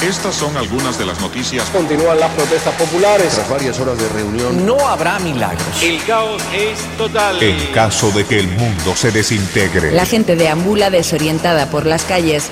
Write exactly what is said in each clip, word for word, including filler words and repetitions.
Estas son algunas de las noticias. Continúan las protestas populares. Tras varias horas de reunión, no habrá milagros. El caos es total. En caso de que el mundo se desintegre. La gente deambula desorientada por las calles.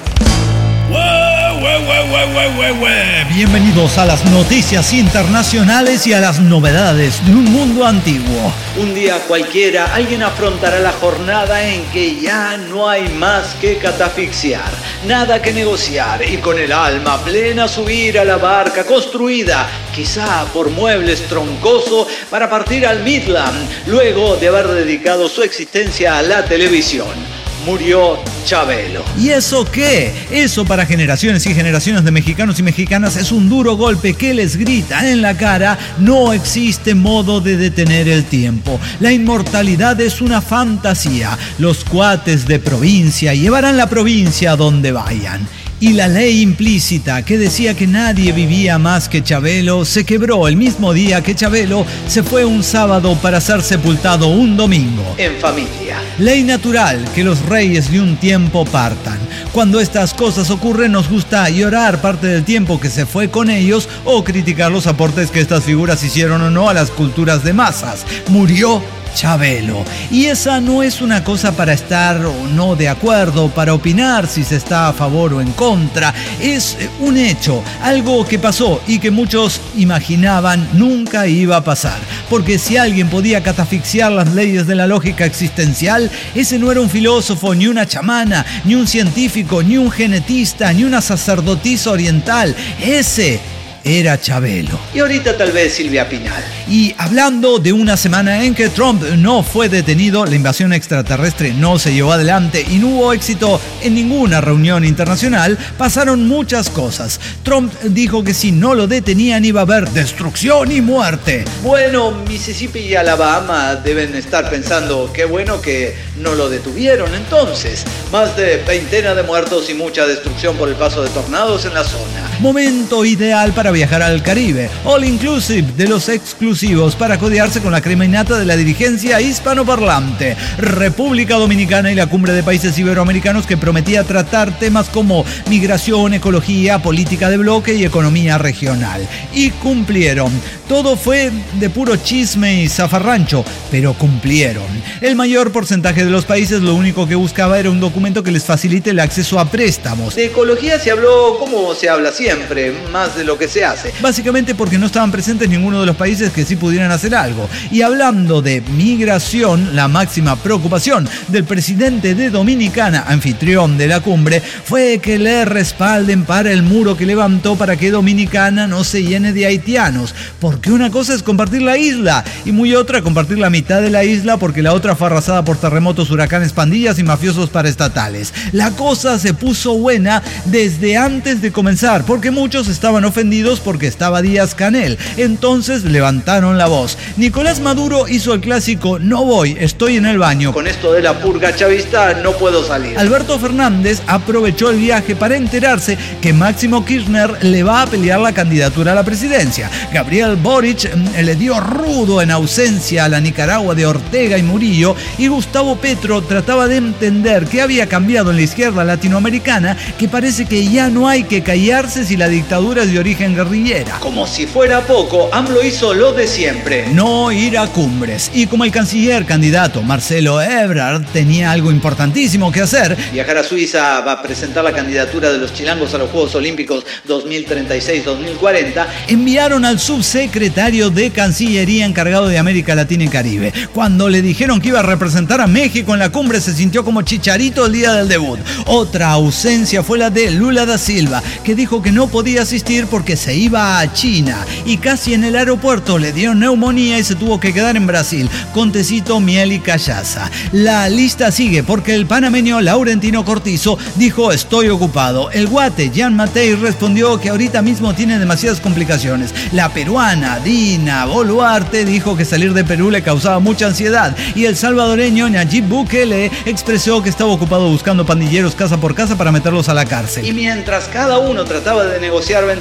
¡Wee, wee, wee, wee, wee, wee! Bienvenidos a las noticias internacionales y a las novedades de un mundo antiguo. Un día cualquiera, alguien afrontará la jornada en que ya no hay más que catafixiar, nada que negociar y con el alma plena subir a la barca construida, quizá por muebles troncoso, para partir al Midland, luego de haber dedicado su existencia a la televisión. Murió Chabelo. ¿Y eso qué? Eso para generaciones y generaciones de mexicanos y mexicanas es un duro golpe que les grita en la cara: no existe modo de detener el tiempo. La inmortalidad es una fantasía. Los cuates de provincia llevarán la provincia a donde vayan. Y la ley implícita que decía que nadie vivía más que Chabelo se quebró el mismo día que Chabelo se fue un sábado para ser sepultado un domingo. En familia. Ley natural que los reyes de un tiempo partan. Cuando estas cosas ocurren nos gusta llorar parte del tiempo que se fue con ellos o criticar los aportes que estas figuras hicieron o no a las culturas de masas. Murió Chabelo. Y esa no es una cosa para estar o no de acuerdo, para opinar si se está a favor o en contra. Es un hecho, algo que pasó y que muchos imaginaban nunca iba a pasar. Porque si alguien podía catafixiar las leyes de la lógica existencial, ese no era un filósofo, ni una chamana, ni un científico, ni un genetista, ni una sacerdotisa oriental. Ese era Chabelo. Y ahorita tal vez Silvia Pinal. Y hablando de una semana en que Trump no fue detenido, la invasión extraterrestre no se llevó adelante y no hubo éxito en ninguna reunión internacional, pasaron muchas cosas. Trump dijo que si no lo detenían iba a haber destrucción y muerte. Bueno, Mississippi y Alabama deben estar pensando qué bueno que no lo detuvieron entonces. Más de veintena de muertos y mucha destrucción por el paso de tornados en la zona. Momento ideal para viajar al Caribe, all inclusive de los exclusivos, para codearse con la crema innata de la dirigencia hispanoparlante. República Dominicana y la cumbre de países iberoamericanos que prometía tratar temas como migración, ecología, política de bloque y economía regional. Y cumplieron. Todo fue de puro chisme y zafarrancho, pero cumplieron. El mayor porcentaje de los países lo único que buscaba era un documento que les facilite el acceso a préstamos. De ecología se habló como se habla siempre, más de lo que se hace. Básicamente porque no estaban presentes ninguno de los países que sí pudieran hacer algo. Y hablando de migración, la máxima preocupación del presidente de Dominicana, anfitrión de la cumbre, fue que le respalden para el muro que levantó para que Dominicana no se llene de haitianos. Porque una cosa es compartir la isla y muy otra compartir la mitad de la isla, porque la otra fue arrasada por terremotos, huracanes, pandillas y mafiosos paraestatales. La cosa se puso buena desde antes de comenzar, porque muchos estaban ofendidos porque estaba Díaz-Canel. Entonces levantaron la voz. Nicolás Maduro hizo el clásico "no voy, estoy en el baño". Con esto de la purga chavista no puedo salir. Alberto Fernández aprovechó el viaje para enterarse que Máximo Kirchner le va a pelear la candidatura a la presidencia. Gabriel Boric le dio rudo en ausencia a la Nicaragua de Ortega y Murillo, y Gustavo Petro trataba de entender qué había cambiado en la izquierda latinoamericana, que parece que ya no hay que callarse si la dictadura es de origen guerrillera. Como si fuera poco, AMLO hizo lo de siempre: no ir a cumbres. Y como el canciller candidato Marcelo Ebrard tenía algo importantísimo que hacer, viajar a Suiza va a presentar la candidatura de los chilangos a los Juegos Olímpicos dos mil treinta y seis dos mil cuarenta, enviaron al subsecretario de Cancillería encargado de América Latina y Caribe. Cuando le dijeron que iba a representar a México en la cumbre, se sintió como Chicharito el día del debut. Otra ausencia fue la de Lula da Silva, que dijo que no podía asistir porque se iba a China y casi en el aeropuerto le dio neumonía y se tuvo que quedar en Brasil con tecito, miel y callaza. La lista sigue porque el panameño Laurentino Cortizo dijo "estoy ocupado". El guate Jean Matei respondió que ahorita mismo tiene demasiadas complicaciones. La peruana Dina Boluarte dijo que salir de Perú le causaba mucha ansiedad, y el salvadoreño Nayib Bukele expresó que estaba ocupado buscando pandilleros casa por casa para meterlos a la cárcel. Y mientras cada uno trataba de negociar ventajas y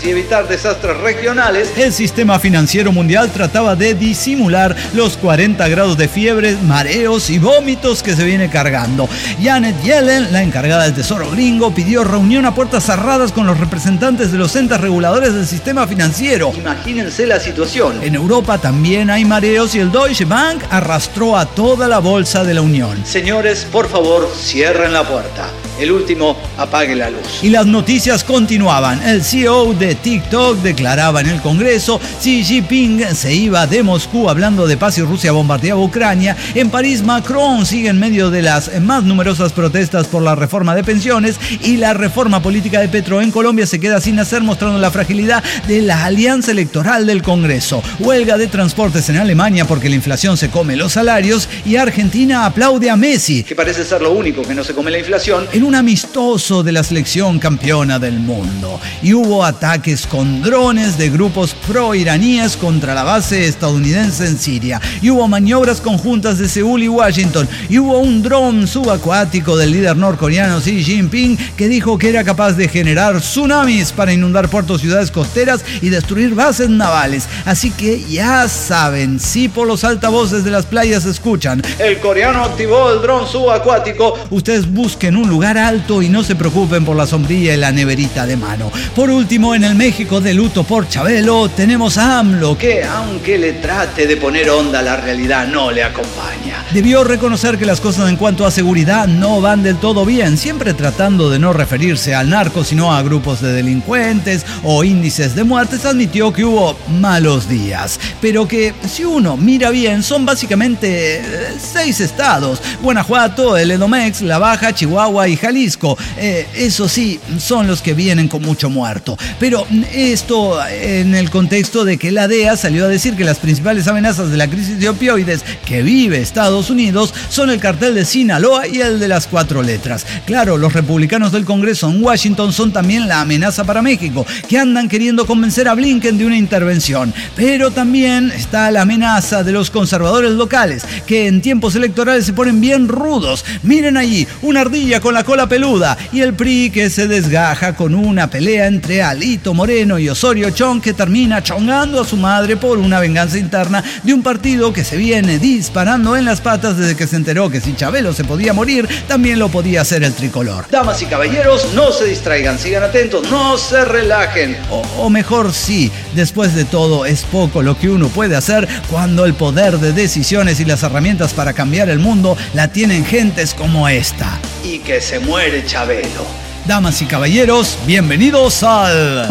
y evitar desastres regionales, el sistema financiero mundial trataba de disimular los cuarenta grados de fiebre, mareos y vómitos que se viene cargando. Janet Yellen, la encargada del Tesoro gringo, pidió reunión a puertas cerradas con los representantes de los entes reguladores del sistema financiero. Imagínense la situación. En Europa también hay mareos y el Deutsche Bank arrastró a toda la bolsa de la Unión. Señores, por favor, cierren la puerta. El último, apague la luz. Y las noticias continuaban. El C E O de TikTok declaraba en el Congreso, Xi Jinping se iba de Moscú hablando de paz y Rusia bombardeaba Ucrania. En París, Macron sigue en medio de las más numerosas protestas por la reforma de pensiones y la reforma política de Petro. En Colombia se queda sin hacer, mostrando la fragilidad de la alianza electoral del Congreso. Huelga de transportes en Alemania porque la inflación se come los salarios y Argentina aplaude a Messi, que parece ser lo único que no se come la inflación, en un amistoso de la selección campeona del mundo. Y hubo ataques con drones de grupos pro-iraníes contra la base estadounidense en Siria. Y hubo maniobras conjuntas de Seúl y Washington. Y hubo un dron subacuático del líder norcoreano Xi Jinping que dijo que era capaz de generar tsunamis para inundar puertos, ciudades costeras y destruir bases navales. Así que ya saben, si por los altavoces de las playas escuchan el coreano activó el dron subacuático, ustedes busquen un lugar alto y no se preocupen por la sombrilla y la neverita de mano. Por último, en el México de luto por Chabelo, tenemos a AMLO, que aunque le trate de poner onda a la realidad, no le acompaña. Debió reconocer que las cosas en cuanto a seguridad no van del todo bien, siempre tratando de no referirse al narco, sino a grupos de delincuentes o índices de muertes. Admitió que hubo malos días, pero que si uno mira bien, son básicamente eh, seis estados: Guanajuato, el Edomex, La Baja, Chihuahua y Jalisco. Eh, eso sí, son los que vienen con mucho muerto. Pero esto en el contexto de que la D E A salió a decir que las principales amenazas de la crisis de opioides que vive Estados Unidos son el cartel de Sinaloa y el de las cuatro letras. Claro, los republicanos del Congreso en Washington son también la amenaza para México, que andan queriendo convencer a Blinken de una intervención. Pero también está la amenaza de los conservadores locales, que en tiempos electorales se ponen bien rudos. Miren allí, una ardilla con la cola peluda, y el P R I que se desgaja con una pelea entre Alito Moreno y Osorio Chong, que termina chongando a su madre por una venganza interna de un partido que se viene disparando en las patas desde que se enteró que si Chabelo se podía morir, también lo podía hacer el tricolor. Damas y caballeros, no se distraigan, sigan atentos, no se relajen. O, o mejor sí, después de todo es poco lo que uno puede hacer cuando el poder de decisiones y las herramientas para cambiar el mundo la tienen gentes como esta. Y que se muere Chabelo. Damas y caballeros, bienvenidos al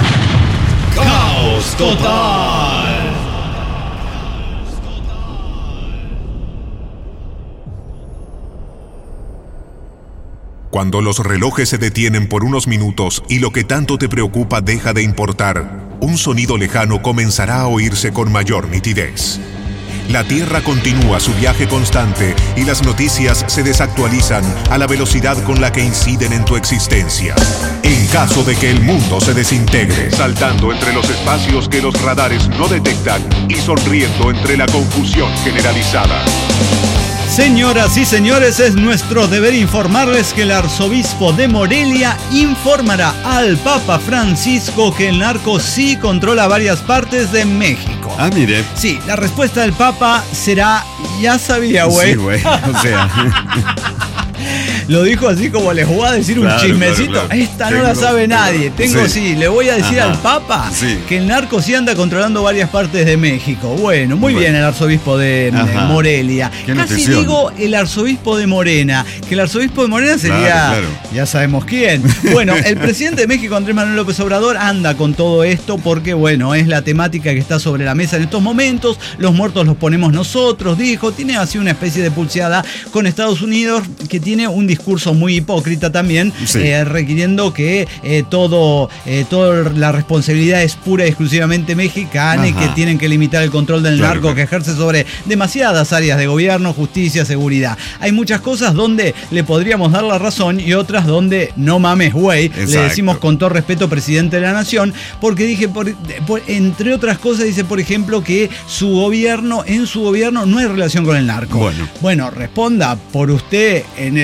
Caos Total. Cuando los relojes se detienen por unos minutos y lo que tanto te preocupa deja de importar, un sonido lejano comenzará a oírse con mayor nitidez. La Tierra continúa su viaje constante y las noticias se desactualizan a la velocidad con la que inciden en tu existencia. En caso de que el mundo se desintegre, saltando entre los espacios que los radares no detectan y sonriendo entre la confusión generalizada. Señoras y señores, es nuestro deber informarles que el arzobispo de Morelia informará al Papa Francisco que el narco sí controla varias partes de México. Ah, mire. Sí, la respuesta del Papa será, ya sabía, güey. Sí, güey, o sea... Lo dijo así como les voy a decir claro, un chismecito. Claro, claro. Esta tengo, no la sabe tengo, nadie. Tengo sí. sí. Le voy a decir Ajá. al Papa sí. que el narco sí anda controlando varias partes de México. Bueno, muy bueno. bien el arzobispo de Ajá. Morelia. Qué Casi notición. digo el arzobispo de Morena. Que el arzobispo de Morena sería... Claro, claro. Ya sabemos quién. Bueno, el presidente de México, Andrés Manuel López Obrador, anda con todo esto porque, bueno, es la temática que está sobre la mesa en estos momentos. Los muertos los ponemos nosotros, dijo. Tiene así una especie de pulseada con Estados Unidos, que tiene un discurso muy hipócrita también, sí. eh, requiriendo que eh, todo, eh, toda la responsabilidad es pura y exclusivamente mexicana. Ajá. Y que tienen que limitar el control del claro, narco claro. que ejerce sobre demasiadas áreas de gobierno, justicia, seguridad. Hay muchas cosas donde le podríamos dar la razón y otras donde no mames, güey. Le decimos con todo respeto, presidente de la nación, porque dije, por, por, entre otras cosas, dice, por ejemplo, que su gobierno, en su gobierno no hay relación con el narco. Bueno, bueno responda por usted en el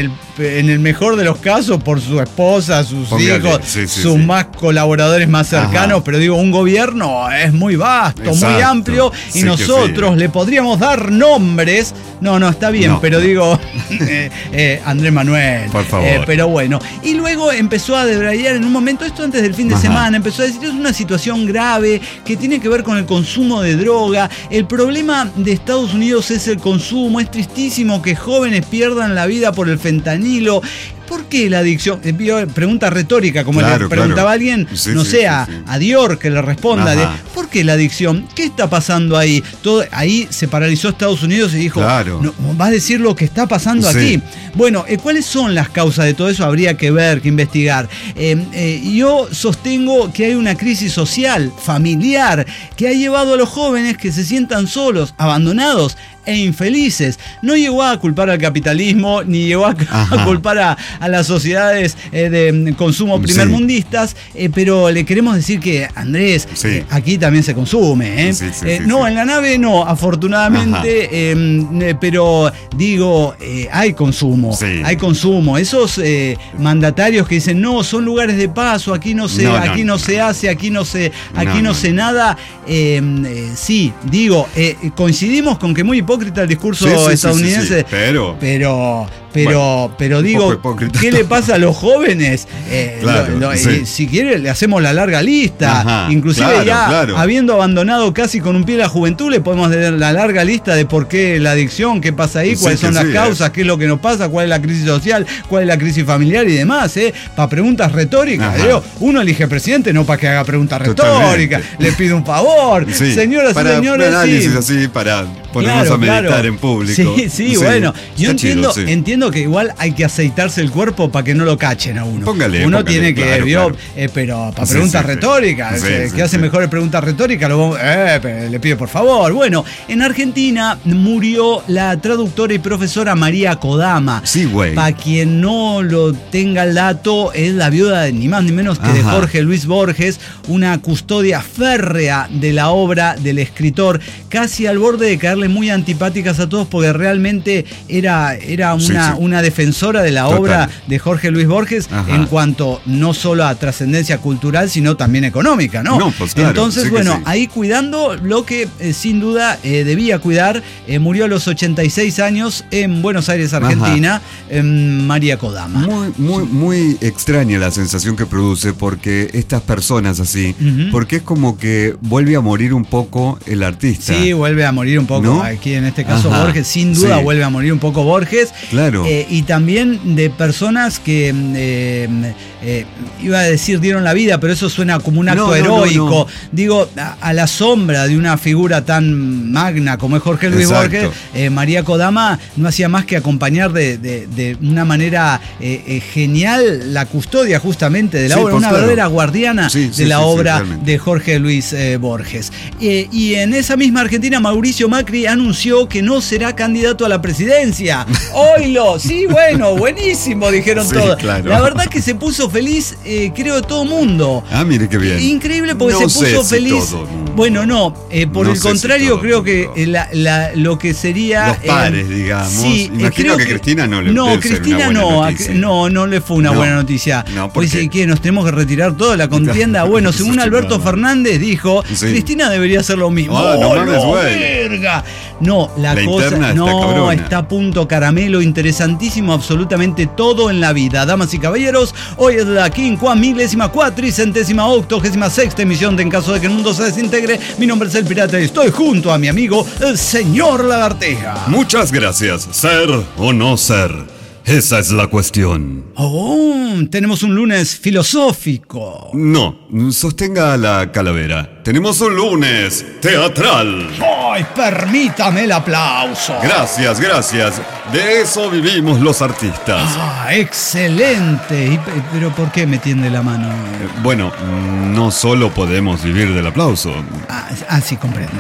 en el mejor de los casos por su esposa, sus Póngale, hijos, sí, sí, sus sí. más colaboradores más cercanos, Ajá. pero digo, un gobierno es muy vasto, Exacto. muy amplio, y sí nosotros sí. le podríamos dar nombres. No, no, está bien, no. pero digo, eh, eh, Andrés Manuel. Por favor. Eh, pero bueno. Y luego empezó a debrayar en un momento, esto antes del fin de Ajá. semana, empezó a decir, es una situación grave que tiene que ver con el consumo de droga. El problema de Estados Unidos es el consumo. Es tristísimo que jóvenes pierdan la vida por el fentanilo. ¿Por qué la adicción? Pregunta retórica, como claro, le preguntaba claro. alguien, sí, no sí, sé, sí, a, sí. a Dior que le responda. De, ¿por qué la adicción? ¿Qué está pasando ahí? Todo, ahí se paralizó Estados Unidos y dijo, claro. no, vas a decir lo que está pasando sí. aquí. Bueno, eh, ¿cuáles son las causas de todo eso? Habría que ver, que investigar. Eh, eh, yo sostengo que hay una crisis social, familiar, que ha llevado a los jóvenes que se sientan solos, abandonados e infelices. No llegó a culpar al capitalismo, ni llegó a, a culpar a, a las sociedades eh, de consumo primermundistas, sí. eh, pero le queremos decir que, Andrés, sí. eh, aquí también se consume. ¿eh? Sí, sí, eh, sí, no, sí. en la nave no, afortunadamente, eh, pero digo, eh, hay consumo, sí. hay consumo. Esos eh, mandatarios que dicen, no, son lugares de paso, aquí no se, no, aquí no, no se hace, aquí no se, aquí no, no, no se nada. Eh, eh, sí, digo, eh, coincidimos con que muy hipócrita el discurso sí, sí, estadounidense, sí, sí, sí. pero pero pero bueno, pero digo, ¿qué le pasa a los jóvenes? Eh, claro, lo, lo, sí. eh, si quiere le hacemos la larga lista. Ajá, inclusive claro, ya claro. habiendo abandonado casi con un pie la juventud, le podemos dar la larga lista de por qué la adicción, qué pasa ahí, sí, cuáles son las sí, causas, eh. qué es lo que nos pasa, cuál es la crisis social, cuál es la crisis familiar y demás, ¿eh? Para preguntas retóricas. Digo, uno elige presidente no para que haga preguntas retóricas, le pide un favor. Sí. Señoras para y señores, un análisis sí. así para ponernos claro, a meditar claro. en público. Sí, sí, sí. bueno. Yo entiendo, chido, sí. entiendo que igual hay que aceitarse el cuerpo para que no lo cachen a uno. Póngale, uno póngale, tiene que, claro, vio, claro. Eh, pero para sí, preguntas sí, retóricas, sí, eh, sí, que hace sí. mejores preguntas retóricas, lo, eh, le pido por favor. Bueno, en Argentina murió la traductora y profesora María Kodama. Sí, güey. Para quien no lo tenga el dato, es la viuda de ni más ni menos que Ajá. de Jorge Luis Borges, una custodia férrea de la obra del escritor, casi al borde de caerle muy antipáticas a todos porque realmente era, era una, sí, sí. una defensora de la Total. obra de Jorge Luis Borges Ajá. en cuanto no solo a trascendencia cultural, sino también económica, ¿no? no pues claro, Entonces, sí bueno, sí. ahí cuidando lo que eh, sin duda eh, debía cuidar, eh, murió a los ochenta y seis años en Buenos Aires, Argentina, eh, María Kodama. Muy, muy, muy extraña la sensación que produce porque estas personas así, uh-huh. porque es como que vuelve a morir un poco el artista. Sí, vuelve a morir un poco, ¿no? Aquí en este caso Ajá. Borges, sin duda sí. vuelve a morir un poco Borges. Claro. Eh, y también de personas que, eh, eh, iba a decir dieron la vida, pero eso suena como un acto no, no, heroico. No, no. Digo, a, a la sombra de una figura tan magna como es Jorge Luis Exacto. Borges, eh, María Kodama no hacía más que acompañar de, de, de una manera eh, eh, genial la custodia justamente de la sí, obra, pues una claro. verdadera guardiana sí, sí, de la sí, obra sí, de Jorge Luis eh, Borges. Eh, y en esa misma Argentina, Mauricio Macri anunció que no será candidato a la presidencia. ¡Oilo! Sí, bueno, buenísimo, dijeron sí, todos. Claro. La verdad que se puso feliz, eh, creo, todo mundo. Ah, mire qué bien. Increíble porque no se puso sé feliz. Si todo, no. Bueno, no, eh, por no el contrario, si creo que la, la, lo que sería. Los pares, eh, digamos. Sí, Imagino eh, que, que Cristina no le No, Cristina no, no, no le fue una no, buena noticia. No, pues dice que nos tenemos que retirar toda la contienda. Bueno, según Alberto Fernández dijo, sí. Cristina debería hacer lo mismo. Oh, no, oh, mames, no, verga. No, la, la cosa no está, está a punto caramelo, interesantísimo absolutamente todo en la vida. Damas y caballeros, hoy es la quincuagésima milésima cuatricentésima octogésima sexta emisión de En Caso de que el Mundo se Desintegre. Mi nombre es El Pirata y estoy junto a mi amigo, el señor Lagarteja. Muchas gracias. ¿Ser o no ser? Esa es la cuestión. Oh, tenemos un lunes filosófico. No, sostenga la calavera. Tenemos un lunes teatral. ¡Ay, permítame el aplauso! Gracias, gracias. De eso vivimos los artistas. ¡Ah, excelente! ¿Y, pero por qué me tiende la mano? Bueno, no solo podemos vivir del aplauso. Ah, ah sí, comprendo.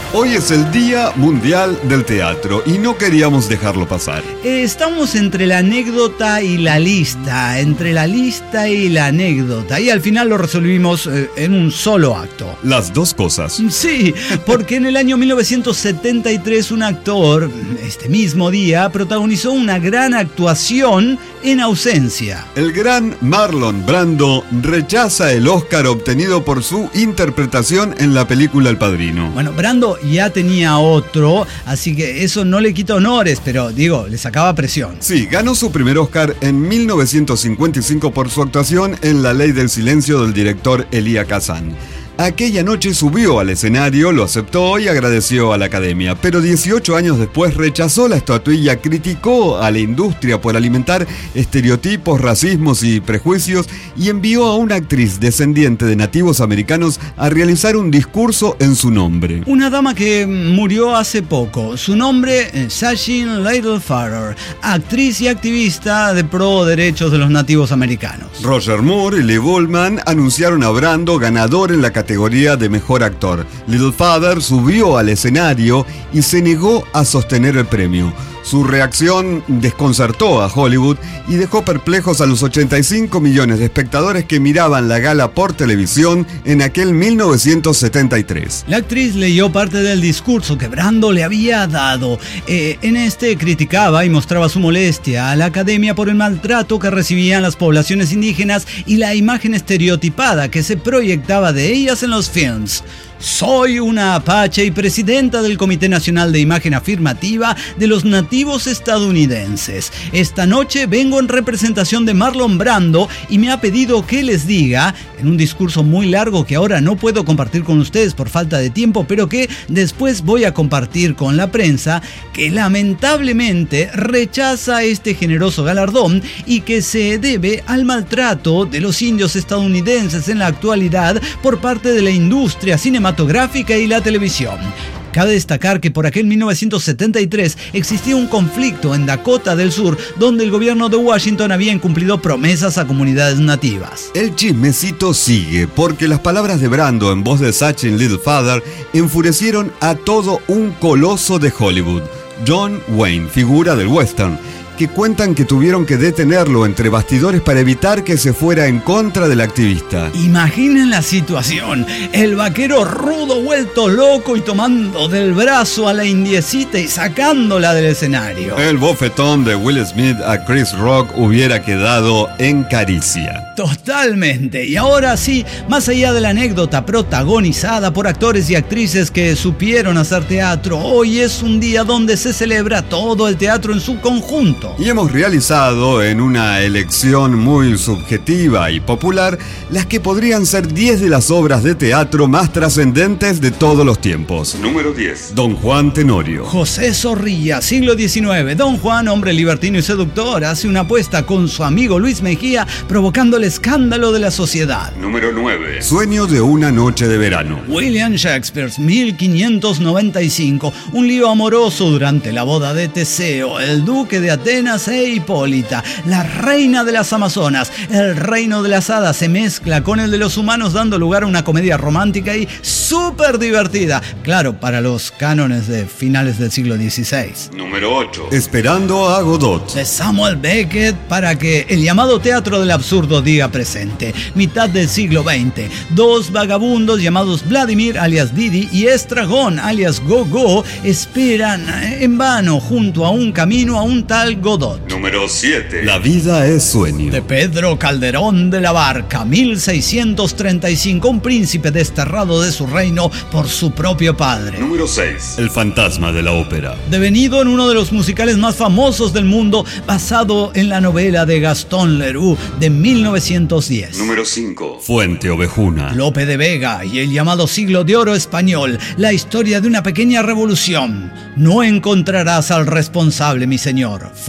Hoy es el Día Mundial del Teatro y no queríamos dejarlo pasar. Eh, estamos entre la anécdota y la lista, entre la lista y la anécdota, y al final lo resolvimos eh, en un solo acto. Las dos cosas. Sí, porque en el año mil novecientos setenta y tres un actor, este mismo día, protagonizó una gran actuación en ausencia. El gran Marlon Brando rechaza el Oscar obtenido por su interpretación en la película El Padrino. Bueno, Brando ya tenía otro, así que eso no le quita honores, pero digo, le sacaba presión. Sí, ganó su primer Oscar en mil novecientos cincuenta y cinco por su actuación en La Ley del Silencio del director Elia Kazan. Aquella noche subió al escenario, lo aceptó y agradeció a la Academia, pero dieciocho años después rechazó la estatuilla, criticó a la industria por alimentar estereotipos, racismos y prejuicios y envió a una actriz descendiente de nativos americanos a realizar un discurso en su nombre. Una dama que murió hace poco, su nombre Sachin Littlefeather, actriz y activista de pro derechos de los nativos americanos. Roger Moore y Lee Bullman anunciaron a Brando ganador en la categoría categoría de mejor actor. Littlefeather subió al escenario y se negó a sostener el premio. Su reacción desconcertó a Hollywood y dejó perplejos a los ochenta y cinco millones de espectadores que miraban la gala por televisión en aquel mil novecientos setenta y tres. La actriz leyó parte del discurso que Brando le había dado. Eh, en este criticaba y mostraba su molestia a la Academia por el maltrato que recibían las poblaciones indígenas y la imagen estereotipada que se proyectaba de ellas en los films. Soy una apache y presidenta del Comité Nacional de Imagen Afirmativa de los Nativos Estadounidenses. Esta noche vengo en representación de Marlon Brando y me ha pedido que les diga, en un discurso muy largo que ahora no puedo compartir con ustedes por falta de tiempo, pero que después voy a compartir con la prensa, que lamentablemente rechaza este generoso galardón y que se debe al maltrato de los indios estadounidenses en la actualidad por parte de la industria cinematográfica y la televisión. Cabe destacar que por aquel mil novecientos setenta y tres existía un conflicto en Dakota del Sur donde el gobierno de Washington había incumplido promesas a comunidades nativas. El chismecito sigue porque las palabras de Brando en voz de Sachin Littlefeather enfurecieron a todo un coloso de Hollywood, John Wayne, figura del western, que cuentan que tuvieron que detenerlo entre bastidores para evitar que se fuera en contra del activista. Imaginen la situación, el vaquero rudo vuelto loco y tomando del brazo a la indiecita y sacándola del escenario. El bofetón de Will Smith a Chris Rock hubiera quedado en caricia. Totalmente, y ahora sí, más allá de la anécdota protagonizada por actores y actrices que supieron hacer teatro, hoy es un día donde se celebra todo el teatro en su conjunto. Y hemos realizado en una elección muy subjetiva y popular las que podrían ser diez de las obras de teatro más trascendentes de todos los tiempos. Número diez. Don Juan Tenorio. José Zorrilla, siglo diecinueve. Don Juan, hombre libertino y seductor, hace una apuesta con su amigo Luis Mejía, provocando el escándalo de la sociedad. Número nueve. Sueño de una noche de verano. William Shakespeare, mil quinientos noventa y cinco. Un lío amoroso durante la boda de Teseo, el duque de Atenas e Hipólita, la reina de las Amazonas. El reino de las hadas se mezcla con el de los humanos, dando lugar a una comedia romántica y súper divertida. Claro, para los cánones de finales del siglo dieciséis. Número ocho. Esperando a Godot. De Samuel Beckett, para que el llamado teatro del absurdo diga presente. Mitad del siglo veinte. Dos vagabundos llamados Vladimir, alias Didi, y Estragón, alias Gogo, esperan en vano junto a un camino a un tal Godot. Número siete. La vida es sueño. De Pedro Calderón de la Barca, mil seiscientos treinta y cinco. Un príncipe desterrado de su reino por su propio padre. Número seis. El fantasma de la ópera. Devenido en uno de los musicales más famosos del mundo, basado en la novela de Gastón Leroux de mil novecientos diez. Número cinco. Fuente Ovejuna. Lope de Vega y el llamado Siglo de Oro español. La historia de una pequeña revolución. No encontrarás al responsable, mi señor. Fue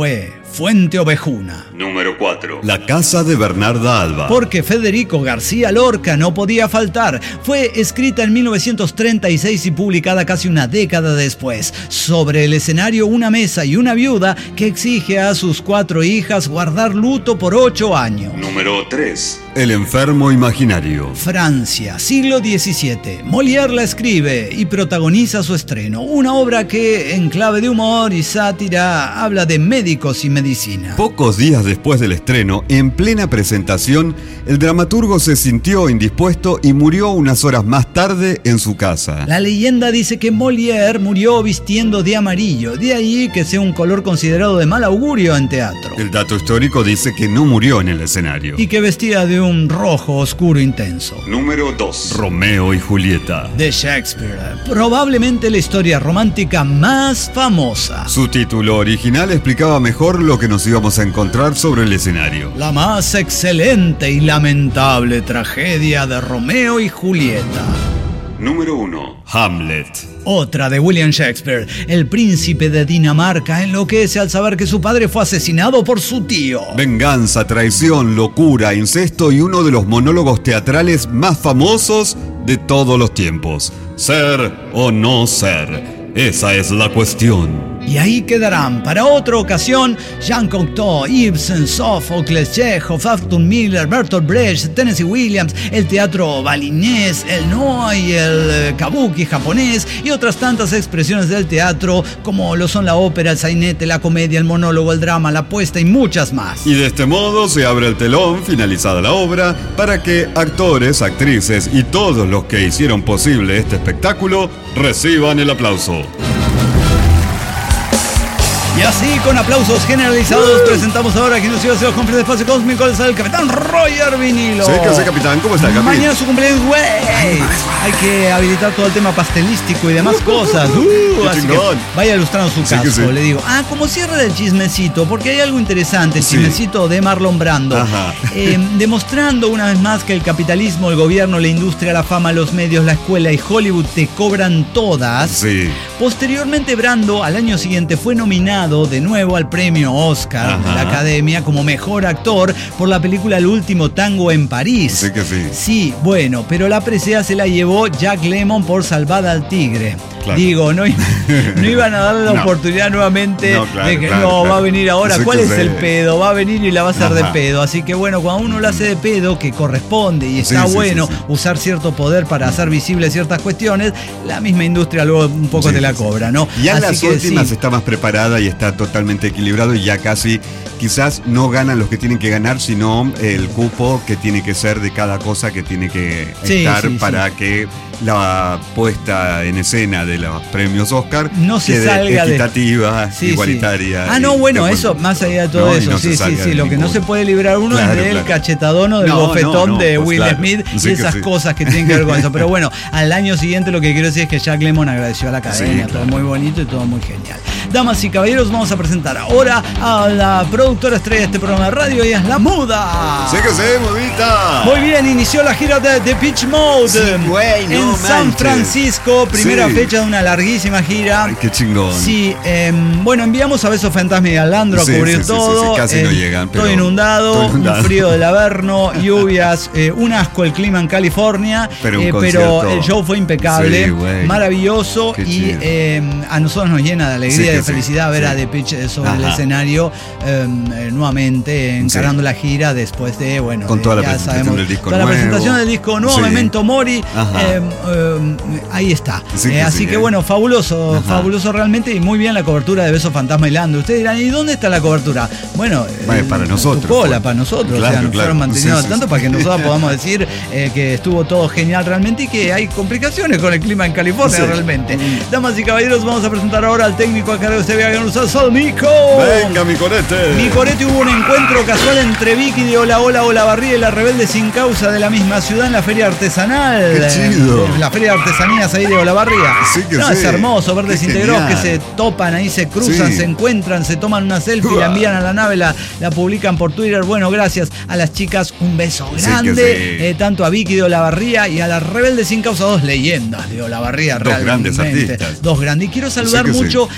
Fuente Ovejuna. Número cuatro. La casa de Bernarda Alba. Porque Federico García Lorca no podía faltar. Fue escrita en mil novecientos treinta y seis y publicada casi una década después. Sobre el escenario, una mesa y una viuda que exige a sus cuatro hijas guardar luto por ocho años. Número tres. El enfermo imaginario. Francia, siglo diecisiete. Molière la escribe y protagoniza su estreno. Una obra que, en clave de humor y sátira, habla de médicos y medicina. Pocos días después del estreno, en plena presentación, el dramaturgo se sintió indispuesto y murió unas horas más tarde en su casa. La leyenda dice que Molière murió vistiendo de amarillo, de ahí que sea un color considerado de mal augurio en teatro. El dato histórico dice que no murió en el escenario. Y que vestía de un rojo oscuro intenso. Número dos. Romeo y Julieta. De Shakespeare. Probablemente la historia romántica más famosa. Su título original explicaba mejor lo que nos íbamos a encontrar sobre el escenario. La más excelente y lamentable tragedia de Romeo y Julieta. Número uno. Hamlet. Otra de William Shakespeare. El príncipe de Dinamarca enloquece al saber que su padre fue asesinado por su tío. Venganza, traición, locura, incesto y uno de los monólogos teatrales más famosos de todos los tiempos. Ser o no ser. Esa es la cuestión. Y ahí quedarán para otra ocasión Jean Cocteau, Ibsen, Sófocles, Chekhov, Arthur Miller, Bertolt Brecht, Tennessee Williams, el teatro balinés, el Noh, el kabuki japonés y otras tantas expresiones del teatro como lo son la ópera, el sainete, la comedia, el monólogo, el drama, la puesta y muchas más. Y de este modo se abre el telón, finalizada la obra, para que actores, actrices y todos los que hicieron posible este espectáculo reciban el aplauso. Y así, con aplausos generalizados, uh. presentamos ahora que nos iba a hacer los conferencias de espacio cósmico el capitán Roger Vinilo. Sí, que sé, capitán. ¿Cómo está, capitán? Mañana su cumpleaños, güey. Hay que habilitar todo el tema pastelístico y demás uh, cosas. Uh, uh, así que vaya ilustrando su sí caso, sí. Le digo. Ah, como cierre del chismecito, porque hay algo interesante, el sí. chismecito de Marlon Brando. Eh, demostrando una vez más que el capitalismo, el gobierno, la industria, la fama, los medios, la escuela y Hollywood te cobran todas. Sí. Posteriormente, Brando, al año siguiente, fue nominado de nuevo al premio Oscar Ajá. de la Academia como mejor actor por la película El último tango en París. Sí que sí. Sí, bueno, pero la presea se la llevó Jack Lemmon por Salvada al Tigre. Claro. Digo, no, no iban a darle la no. oportunidad nuevamente no, claro, de que claro, no, claro. va a venir ahora. Sí ¿Cuál es sé. el pedo? Va a venir y la va a hacer Ajá. de pedo. Así que bueno, cuando uno lo hace de pedo, que corresponde y está sí, bueno sí, sí, sí. usar cierto poder para hacer visibles ciertas cuestiones, la misma industria luego un poco sí, te la cobra, ¿no? Ya Así las que, últimas sí. está más preparada y está totalmente equilibrado y ya casi quizás no ganan los que tienen que ganar, sino el cupo que tiene que ser de cada cosa que tiene que sí, estar sí, para sí. que la puesta en escena de los premios Oscar no se quede salga equitativa, de... sí, igualitaria. Sí. Ah, no, bueno, de, eso, más allá de todo no, eso, no sí, sí, sí. Lo que no se puede librar uno claro, es del claro. cachetadono, del no, bofetón no, no, de pues Will claro. Smith sí y esas sí. cosas que tienen que ver con eso. Pero bueno, al año siguiente lo que quiero decir es que Jack Lemmon agradeció a la Academia, sí, todo claro. muy bonito y todo muy genial. Damas y caballeros, vamos a presentar ahora a la productora estrella de este programa de radio, y es La Muda. Sí que sí, Mudita. Muy bien, inició la gira de The Pitch Mode sí, güey, no en manches. San Francisco, primera sí. fecha de una larguísima gira. Ay, qué chingón. Sí, eh, bueno, enviamos a Beso Fantasma y Alandro sí, a cubrir sí, sí, todo. Sí, sí, casi eh, no llegan. Todo inundado, todo inundado, un frío del Averno, lluvias, eh, un asco el clima en California, pero, eh, pero el show fue impecable, sí, maravilloso qué y eh, a nosotros nos llena de alegría, sí, de felicidad sí, ver sí. a The Pitch sobre Ajá. el escenario eh, nuevamente encarando sí. la gira después de, bueno, con toda eh, la presentación sabemos, del disco toda nuevo. la presentación del disco nuevo, sí. Memento Mori, eh, eh, ahí está. Sí, eh, así sí, que eh. bueno, fabuloso, Ajá. fabuloso realmente y muy bien la cobertura de Beso Fantasma y Landro. Ustedes dirán, ¿y dónde está la cobertura? Bueno, bueno para nosotros. Cola, para nosotros, claro, o sea, nos claro. fueron manteniendo sí, sí, tanto sí. para que nosotros podamos decir eh, que estuvo todo genial realmente y que hay complicaciones con el clima en California sí. realmente. Damas y caballeros, vamos a presentar ahora al técnico a cargo de este viaje que nos hace Mico. Venga, mi corete. Mi corete, hubo un encuentro casual entre Vicky de Hola Hola Olavarría y la Rebelde Sin Causa de la misma ciudad en la feria artesanal. Qué chido. La feria de artesanías ahí de Olavarría. Sí que no, sí. Es hermoso ver desintegrados que se topan ahí, se cruzan, sí. se encuentran, se toman una selfie, la envían a la nave, la, la publican por Twitter. Bueno, gracias a las chicas, un beso grande, sí sí. Eh, tanto a Vicky de Olavarría y a la Rebelde Sin Causa, dos leyendas de Olavarría, dos realmente. grandes artistas. Dos grandes. Y quiero saludar sí mucho sí. al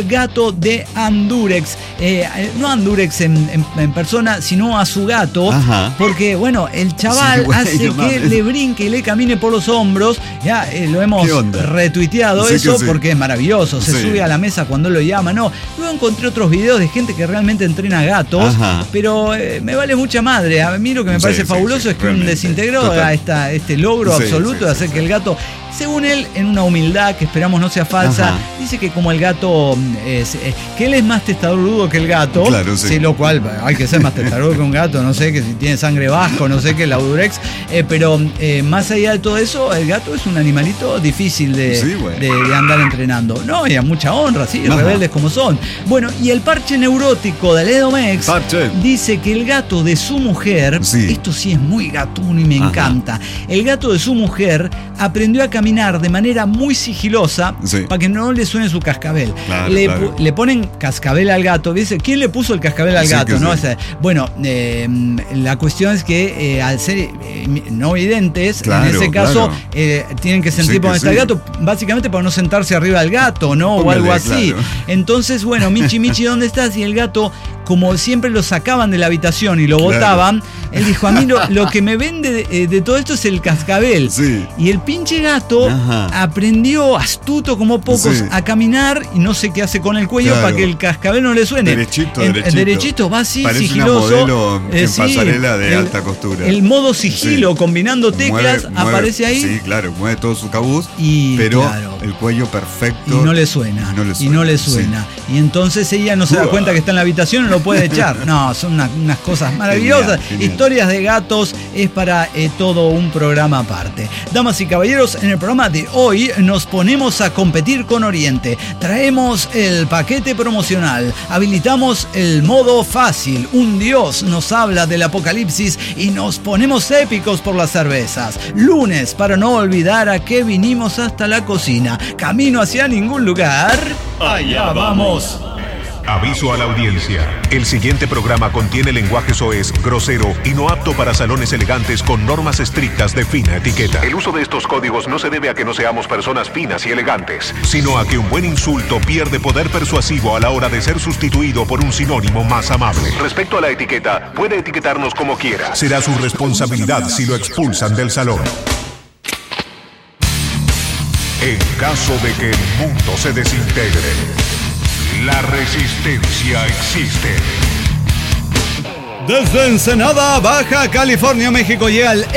gato de Andurex. Eh, no Andurex en, en, en persona, sino a su gato. Ajá. Porque, bueno, el chaval sí, bueno, hace que mames. le brinque y le camine por los hombros. Ya eh, lo hemos retuiteado Sí eso sí. porque es maravilloso. Se Sí. sube a la mesa cuando lo llama. No, luego encontré otros videos de gente que realmente entrena gatos. Ajá. Pero eh, me vale mucha madre. A mí lo que me Sí, parece sí, fabuloso sí, es que un realmente. desintegrado Total. haga esta, este logro Sí, absoluto sí, de hacer sí, que sí. el gato, según él, en una humildad que esperamos no sea falsa, Ajá. dice que como el gato, es, eh, que él es más testarudo que el gato. Claro, sí. Lo cual hay que ser más testarudo que un gato, no sé, que si tiene sangre vasco, no sé qué, el Audurex. Eh, pero eh, más allá de todo eso, el gato es un animalito difícil de, Sí, bueno. de, de andar entrenando. No, y a mucha honra, sí, Ajá. rebeldes como son. Bueno, y el parche neurótico de Ledomex Parche. dice que el gato de su mujer, Sí. esto sí es muy gatuno y me Ajá. encanta, el gato de su mujer aprendió a caminar de manera muy sigilosa Sí. para que no le suene su cascabel. Claro, le, claro. pu- le ponen cascabel al gato. Dice, ¿quién le puso el cascabel al Sí, gato? que ¿no? sí. O sea, bueno, eh, la cuestión es que eh, al ser eh, no videntes, Claro, en ese caso, claro. eh, tienen que sentir Sí, por que dónde está el sí. gato, básicamente para no sentarse arriba del gato, ¿no? o Póngale, algo así. claro. Entonces, bueno, Michi, Michi, ¿dónde estás? Y el gato, como siempre lo sacaban de la habitación y lo Claro. botaban, él dijo, a mí lo, lo que me vende de, eh, de todo esto es el cascabel. Sí. Y el pinche gato Ajá. aprendió, astuto como pocos, Sí. a caminar y no sé qué hace con el cuello Claro. para que el cascabel no le suene. Derechito, En- derechito. derechito, va así, Parece sigiloso. una modelo Eh, en sí, pasarela de el- alta costura. El modo sigilo, Sí. combinando teclas, Mueve- mueve- aparece ahí. Sí, claro, mueve todo su cabuz, Y, pero claro. el cuello perfecto. Y no le suena. Y no le Y suena, no le sí. suena. Y entonces ella no se da Uah. cuenta que está en la habitación y lo puede echar. No, son una- unas cosas maravillosas. Genial, genial. Historias de gatos es para eh, todo un programa aparte. Damas y caballeros, en el programa de hoy nos ponemos a competir con Oriente. Traemos el paquete promocional. Habilitamos el modo fácil. Un dios nos habla del apocalipsis y nos ponemos épicos por las cervezas. Lunes, para no olvidar a qué vinimos hasta la cocina. Camino hacia ningún lugar. Allá vamos. Aviso a la audiencia. El siguiente programa contiene lenguaje soez, grosero y no apto para salones elegantes con normas estrictas de fina etiqueta. El uso de estos códigos no se debe a que no seamos personas finas y elegantes, sino a que un buen insulto pierde poder persuasivo a la hora de ser sustituido por un sinónimo más amable. Respecto a la etiqueta, puede etiquetarnos como quiera. Será su responsabilidad si lo expulsan del salón. En caso de que el mundo se desintegre, la resistencia existe. Desde Ensenada, Baja California, México, llega el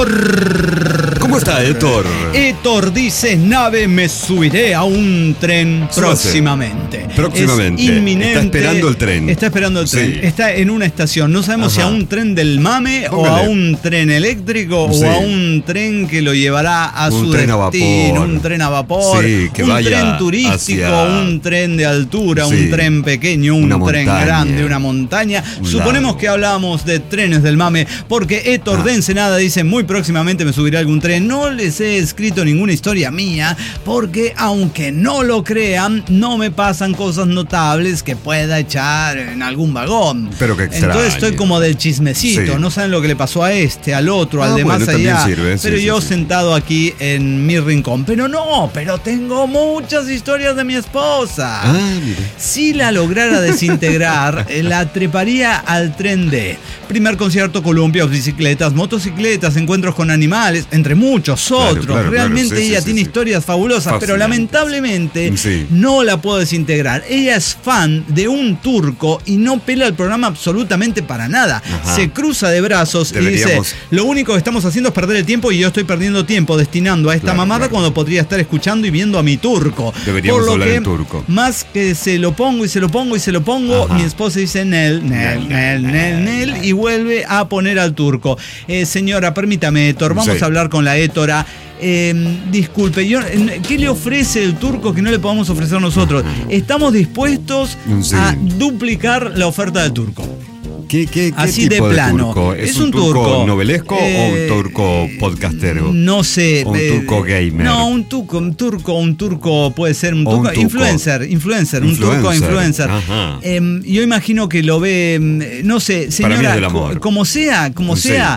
Héctor. ¿Cómo está, Héctor? Héctor dice, nave, me subiré a un tren Súbase. próximamente. Próximamente. Es inminente. Está esperando el tren. Está esperando el tren. Sí. Está en una estación. No sabemos Ajá. si a un tren del mame Póngale. o a un tren eléctrico Sí. o a un tren que lo llevará a Un su tren a destino. vapor. Un tren a vapor. Sí, que un vaya tren turístico, hacia- un tren de altura, Sí. un tren pequeño, un Una tren montaña. grande, una montaña. Un Suponemos lago. que hablamos de trenes del mame, porque Héctor Ah. de Ensenada dice, muy próximamente me subiré a algún tren. No les he escrito ninguna historia mía, porque aunque no lo crean, no me pasan cosas notables que pueda echar en algún vagón. Pero qué extraño. Entonces estoy como del chismecito, Sí. no saben lo que le pasó a este, al otro, Ah, al de bueno, más también allá. sirve, sí, pero sí, yo sí. sentado aquí en mi rincón. Pero no, pero tengo muchas historias de mi esposa. Ah, mire. Si la lograra desintegrar, eh, la treparía al tren de primer concierto, columpios, bicicletas, motocicletas, encuentros con animales, entre muchos Claro, otros. claro, Realmente claro, sí, ella sí, tiene sí. historias fabulosas, pero Fascinante. lamentablemente Sí. no la puedo desintegrar. Ella es fan de un turco y no pela el programa absolutamente para nada. Ajá. Se cruza de brazos y Deberíamos- dice, lo único que estamos haciendo es perder el tiempo y yo estoy perdiendo tiempo destinando a esta Claro, mamada claro. cuando podría estar escuchando y viendo a mi turco. Deberíamos Por lo hablar que, en turco. más que se lo pongo y se lo pongo y se lo pongo, Ajá. mi esposa dice Nel, Nel, Nel, Nel, Nel, y vuelve a poner al turco. Eh, señora, permítame, Héctor, vamos Sí. a hablar con la Héctora. Eh, disculpe, yo, ¿qué le ofrece el turco que no le podamos ofrecer nosotros? Estamos dispuestos Sí. a duplicar la oferta del turco. ¿Qué, qué, qué Así tipo de plano. turco? ¿Es, Es un, un turco, turco, novelesco eh, o un turco podcastero? No sé. O un eh, turco gamer. No, un turco, un turco, un turco puede ser un O turco, un turco. influencer, influencer, un turco Influencer, influencer. ajá. Em, yo imagino que lo ve, em, no sé, Para mí señora, es del amor. co- como sea, como Sí. sea,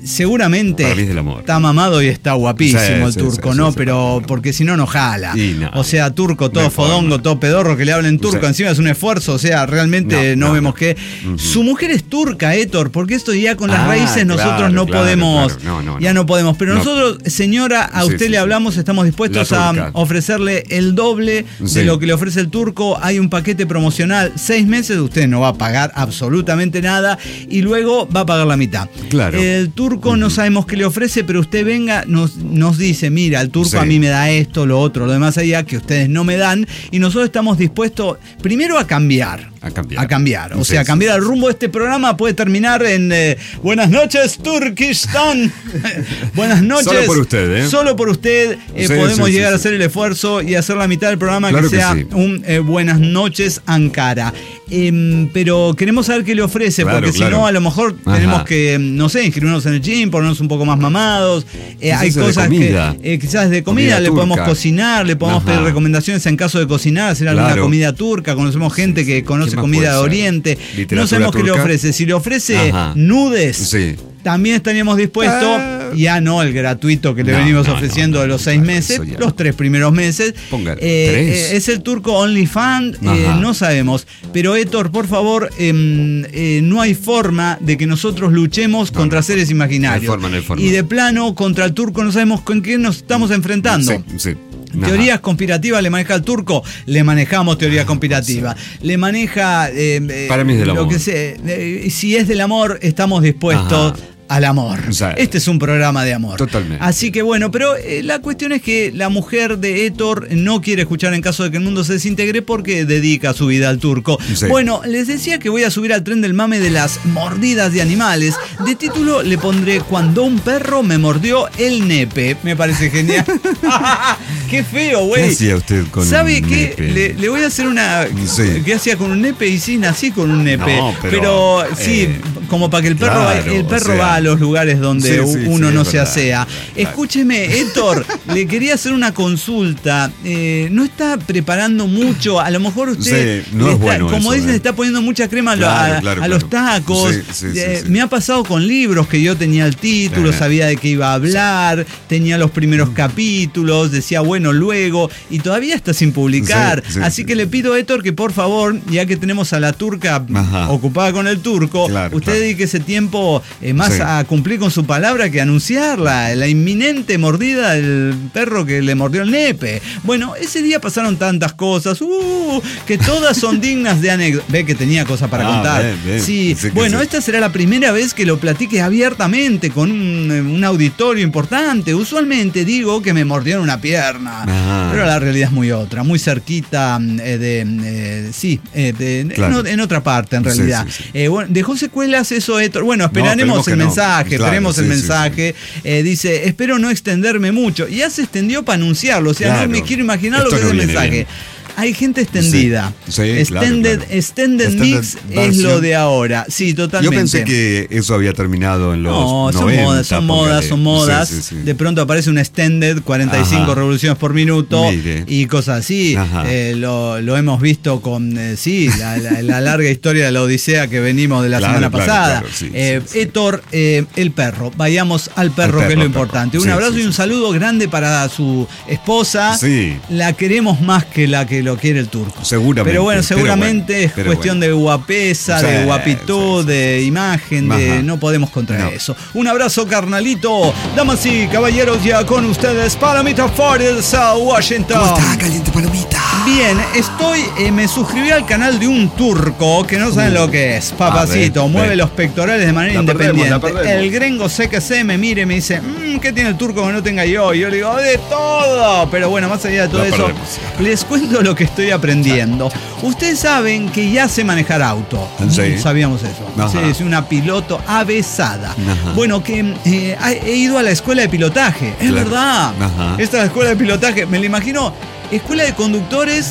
seguramente Para mí es del amor. está mamado y está guapísimo Sí, el sí, turco, sí, ¿no? sí, sí, Pero sí. porque si no, no jala. Y no. O sea, turco, todo No hay fodongo, forma. todo pedorro, que le hablen turco, Sí. encima es un esfuerzo, o sea, realmente no, No, no, vemos no. que... Ujú. Su mujer es turca, Héctor, porque esto ya con las Ah, raíces nosotros claro, no claro, podemos, claro. No, no, ya no. no podemos. Pero No. nosotros, señora, a Sí, usted sí, le sí. hablamos, estamos dispuestos La a turca. ofrecerle el doble Sí. de lo que le ofrece el turco. Hay un paquete promocional, seis meses, usted no va a pagar absolutamente nada y luego va a pagar la mitad. Claro. El turco no sabemos qué le ofrece, pero usted venga, nos, nos dice, mira, el turco Sí. a mí me da esto, lo otro, lo demás allá, que ustedes no me dan, y nosotros estamos dispuestos primero a cambiar. A cambiar. A cambiar. O Sí, sea, sí, cambiar sí, el rumbo de este programa puede terminar en eh, Buenas noches, Turkistán. Buenas noches. Solo por usted, ¿eh? Solo por usted eh, Sí, podemos sí, sí, llegar sí. a hacer el esfuerzo y hacer la mitad del programa Claro que que sea sí. un eh, Buenas noches, Ankara. Em, pero queremos saber qué le ofrece, Claro, porque claro. si no, a lo mejor Ajá. tenemos que, no sé, inscribirnos en el gym, ponernos un poco más mamados. Eh, Quizás hay de cosas comida. que, eh, quizás de comida, Comida le podemos turca. cocinar, le podemos Ajá. pedir recomendaciones en caso de cocinar, hacer alguna Claro. comida turca. Conocemos gente que conoce ¿Qué más comida de puede ser? Oriente. ¿Literatura No sabemos qué le turca? ofrece. Si le ofrece Ajá. nudes, Sí. también estaríamos dispuestos, Ah. ya no el gratuito que le No, venimos no, ofreciendo no, de no, los seis claro, meses, eso ya los no. tres primeros meses. Ponga, Eh, ¿tres? eh, es el turco OnlyFans, eh, Ajá. no sabemos. Pero Héctor, por favor, em, eh, no hay forma de que nosotros luchemos No, contra no, seres imaginarios. no hay forma, no hay forma. Y de plano, contra el turco no sabemos con quién nos estamos enfrentando. Sí, sí. Ajá. Teorías conspirativas le maneja el turco, le manejamos teorías conspirativas. Le maneja. eh, eh, Para mí es del lo amor. que sé, eh, si es del amor, estamos dispuestos. Ajá. Al amor. O sea, este es un programa de amor. Totalmente. Así que bueno, pero eh, la cuestión es que la mujer de Héctor no quiere escuchar en caso de que el mundo se desintegre porque dedica su vida al turco. Sí. Bueno, les decía que voy a subir al tren del mame de las mordidas de animales. De título le pondré Cuando un perro me mordió el nepe. Me parece genial. Qué feo, güey. ¿Qué hacía usted con ¿Sabe un qué? nepe? Le, le voy a hacer una... Sí. ¿Qué hacía con un nepe? Y sí, nací con un nepe. No, pero, sí, eh, como para que el perro, claro, el perro o sea, va a los lugares donde sí, sí, uno sí, no es se verdad. asea. Escúcheme, Héctor, le quería hacer una consulta. Eh, no está preparando mucho. A lo mejor usted, Sí, no le es está- bueno como eso, dicen, eh. está poniendo mucha crema a lo- Claro, a, claro, a los claro. tacos. Sí, sí, sí, Eh, sí. Me ha pasado con libros que yo tenía el título, Ajá. sabía de qué iba a hablar, tenía los primeros Mm. capítulos, decía bueno luego, y todavía está sin publicar. Sí, sí, Así sí, que le pido, Héctor, que por favor, ya que tenemos a la turca Ajá. ocupada con el turco, Claro, usted claro. dedique ese tiempo eh, más Sí. a cumplir con su palabra que anunciarla, la inminente mordida del perro que le mordió el nepe. Bueno, ese día pasaron tantas cosas, uh, que todas son dignas de anécdota. Ve que tenía cosas para Ah, contar. bien, bien. Sí, Sí que bueno, sí. esta será la primera vez que lo platique abiertamente con un, un auditorio importante. Usualmente digo que me mordieron una pierna, Ah. pero la realidad es muy otra, muy cerquita eh, de, eh, sí, eh, de- Claro. en, en otra parte en Sí, realidad. sí, sí. Eh, bueno, dejó secuelas eso, Héctor. Bueno, esperaremos esperemos que el no. mensaje, Claro, esperemos el sí, sí, mensaje. Eh, dice, espero no extenderme mucho. Y ya se extendió para anunciarlo, o sea, Claro. no me quiero imaginar Esto lo que no es el viene mensaje. bien. Hay gente extendida. Sí, sí, claro, extended, claro. extended Extended mix es version. lo de ahora. Sí, Yo totalmente. pensé que eso había terminado en los No, son noventa, modas, son modas, póngale. son modas. Sí, sí, sí. De pronto aparece un extended, cuarenta y cinco Ajá. revoluciones por minuto Mire. y cosas así. Ajá. Eh, lo, lo hemos visto con, eh, sí, la, la- la larga historia de la Odisea que venimos de la Claro, semana claro, pasada. claro, sí, Eh, sí, sí. Héctor, eh, el perro. Vayamos al perro, Al que es perro, lo al perro. importante. Un Sí, abrazo sí, y un sí. saludo grande para su esposa. Sí. La queremos más que la que lo quiere el turco. Seguramente. Pero bueno, pero seguramente bueno, es pero cuestión bueno. de guapesa, Sí, de guapitud, sí, sí, de sí. imagen, de Ajá. no podemos contra No. eso. Un abrazo, carnalito. Damas y caballeros, ya con ustedes, Palomita Forest, Washington. ¿Cómo está, caliente palomita? Bien, estoy, eh, me suscribí al canal de un turco que no saben lo que es. Papacito, Ah, ve, mueve ve. los pectorales de manera La perdemos, independiente. la perdemos. El gringo sé que sé, me mire y me dice, "Mm, ¿qué tiene el turco que no tenga yo?" Y yo le digo, de todo. Pero bueno, más allá de todo La eso, perdemos. les cuento lo que estoy aprendiendo. Ustedes saben que ya sé manejar auto. Sí. Sabíamos eso. Ajá. Sí, es una piloto avesada. Ajá. Bueno, que eh, he ido a la escuela de pilotaje. Es Claro. verdad. Ajá. Esta es la escuela de pilotaje. Me la imagino. Escuela de conductores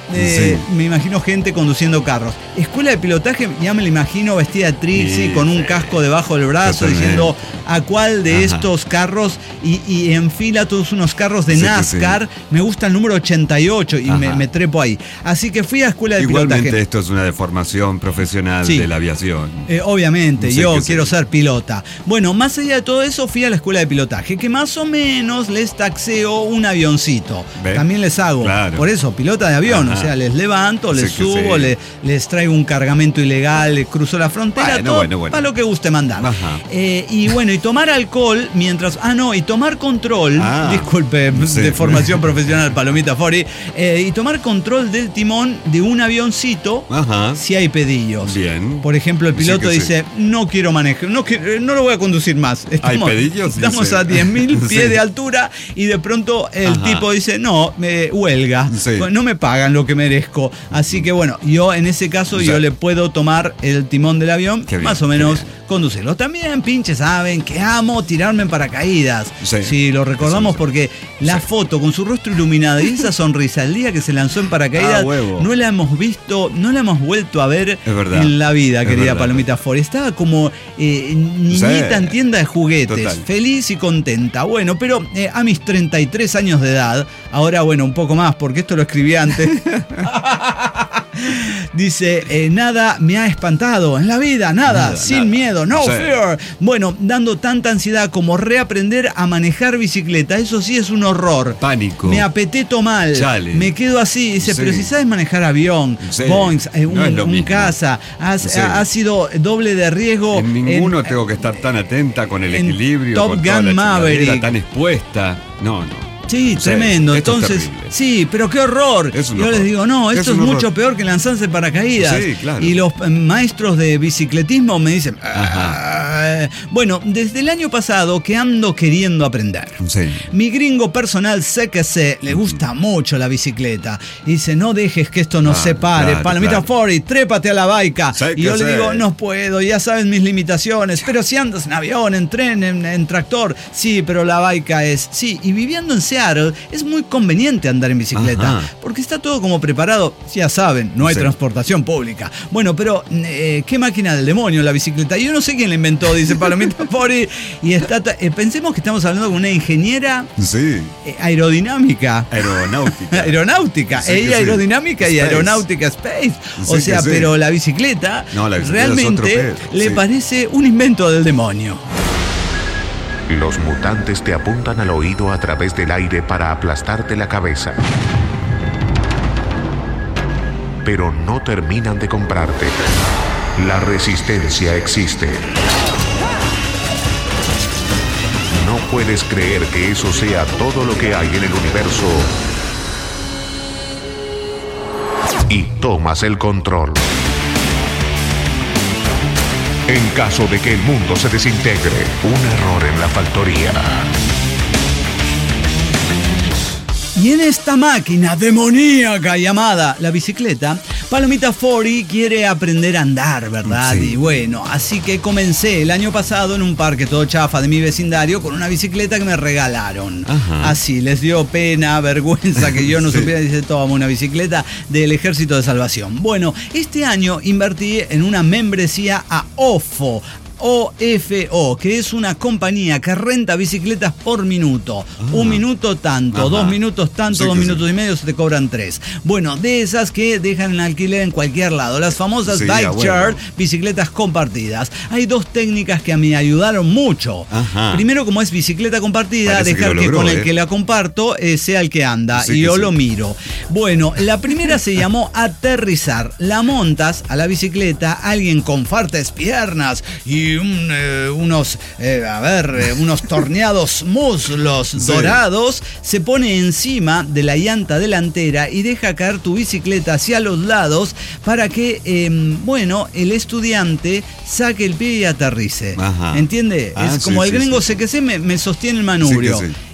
eh, Sí. me imagino gente conduciendo carros. Escuela de pilotaje, ya me la imagino vestida de Trixie, Sí, con un sí. casco debajo del brazo, Totalmente. diciendo a cuál de Ajá. estos carros, y, y enfila todos unos carros de Sí, sí, NASCAR. sí. Me gusta el número ochenta y ocho y me, Ajá. me trepo ahí. Así que fui a escuela de Igualmente pilotaje. esto es una deformación profesional Sí. de la aviación. Eh, obviamente, Sí, yo que sí. quiero ser pilota. Bueno, más allá de todo eso, fui a la escuela de pilotaje, que más o menos les taxeo un avioncito. ¿Ve? También les hago. Claro. Por eso, pilota de avión. Ajá. O sea, les levanto, les Sí que subo, sí. le- les traigo un cargamento ilegal, les cruzo la frontera, Bueno, todo bueno, bueno. para lo que guste mandar. Ajá. Eh, y bueno, y tomar alcohol mientras... Ah, no, y tomar control. Ah. Disculpe, Sí. de formación profesional, Palomita Fori. Eh, y tomar control del timón de un avioncito Ajá. si hay pedillos. Bien. Por ejemplo, el Sí piloto que sí. dice, no quiero manejar, no, quiero- no lo voy a conducir más. Estamos, pedillos? estamos Dice. a diez mil pies Sí. de altura y de pronto el Ajá. tipo dice, no, me huelga, Sí. no me pagan lo que merezco. Así que bueno, yo en ese caso Sí. yo le puedo tomar el timón del avión, Qué bien, más o qué menos bien. conducirlo. También, pinches, saben que amo tirarme en paracaídas. Sí. Sí, lo recordamos Sí, sí. porque la foto con su rostro iluminado y esa sonrisa el día que se lanzó en paracaídas, Ah, huevo. no la hemos visto, no la hemos vuelto a ver Es verdad. en la vida, Es querida verdad. Palomita Ford. Estaba como eh, niñita Sí. en tienda de juguetes, Total. feliz y contenta. Bueno, pero eh, a mis treinta y tres años de edad, ahora bueno, un poco más, porque esto lo escribí antes. Dice, eh, nada me ha espantado en la vida, nada, Nada, sin nada. miedo, no Sí. fear. Bueno, dando tanta ansiedad como reaprender a manejar bicicleta, eso sí es un horror. Pánico. Me apeteto mal, Chale. me quedo así, dice, Sí. pero si sabes manejar avión, Sí. Boeing, eh, un, No es lo un mismo. casa, has, Sí. ha, ha sido doble de riesgo. En ninguno en- tengo que estar tan atenta con el en equilibrio, Top con toda Gun la Maverick. chingadera tan expuesta. No, no. Sí, Sí, tremendo. esto es Entonces, terrible. sí, pero qué horror. Es un Yo horror. les digo, no, esto Es es, un horror. mucho peor que lanzarse en paracaídas. Sí, claro. Y los eh, maestros de bicicletismo me dicen, Ajá. "Ah". Bueno, desde el año pasado que ando queriendo aprender. Sí. Mi gringo personal sé que sé, le gusta mucho la bicicleta. Y dice, no dejes que esto nos Claro, separe. claro, Palomita claro. Fori, trépate a la baica. Sé Y que yo le sé. digo, no puedo, ya sabes mis limitaciones. Pero si andas en avión, en tren, en, en tractor, sí, pero la baica es... Sí, y viviendo en Seattle es muy conveniente andar en bicicleta. Ajá. Porque está todo como preparado. Ya saben, no hay Sí. transportación pública. Bueno, pero eh, qué máquina del demonio la bicicleta. Yo no sé quién la inventó, dice Palomita Fori. Y está, ta- eh, pensemos que estamos hablando con una ingeniera Sí. eh, aerodinamica. Aeronáutica. Aeronáutica, Sí, ella que sí. o y Space. aeronáutica space. O Sí, sea, que sí. pero la bicicleta, No, la bicicleta es otro realmente pedo, le sí. parece un invento del demonio. Los mutantes te apuntan al oído a través del aire para aplastarte la cabeza. Pero no terminan de comprarte. La resistencia existe. No puedes creer que eso sea todo lo que hay en el universo. Y tomas el control. En caso de que el mundo se desintegre, un error en la factoría. Y en esta máquina demoníaca llamada la bicicleta, Palomita Fori quiere aprender a andar, ¿verdad? Sí. Y bueno, así que comencé el año pasado en un parque todo chafa de mi vecindario con una bicicleta que me regalaron. Ajá. Así, les dio pena, vergüenza que yo no Sí. supiera. Dice, toma una bicicleta del Ejército de Salvación. Bueno, este año invertí en una membresía a OFO. O F O, que es una compañía que renta bicicletas por minuto. Un minuto tanto, Ajá. dos minutos tanto, Sí dos que minutos sí. y medio se te cobran tres. Bueno, de esas que dejan en alquiler en cualquier lado. Las famosas Sí, bike a huevo. share, bicicletas compartidas. Hay dos técnicas que me ayudaron mucho. Ajá. Primero, como es bicicleta compartida, Parece que dejar lo que, logró, con el ¿eh? que la comparto eh, sea el que anda. Sí y que yo sí. lo miro. Bueno, la primera se llamó aterrizar. La montas a la bicicleta, alguien con fuertes piernas y un, eh, unos, eh, a ver, eh, unos torneados muslos Sí. dorados, se pone encima de la llanta delantera y deja caer tu bicicleta hacia los lados para que, eh, bueno, el estudiante saque el pie y aterrice. Ajá. ¿Entiende? Ah, es como sí, el sí, gringo sí. sé que sé, me, me sostiene el manubrio. Sí que sí.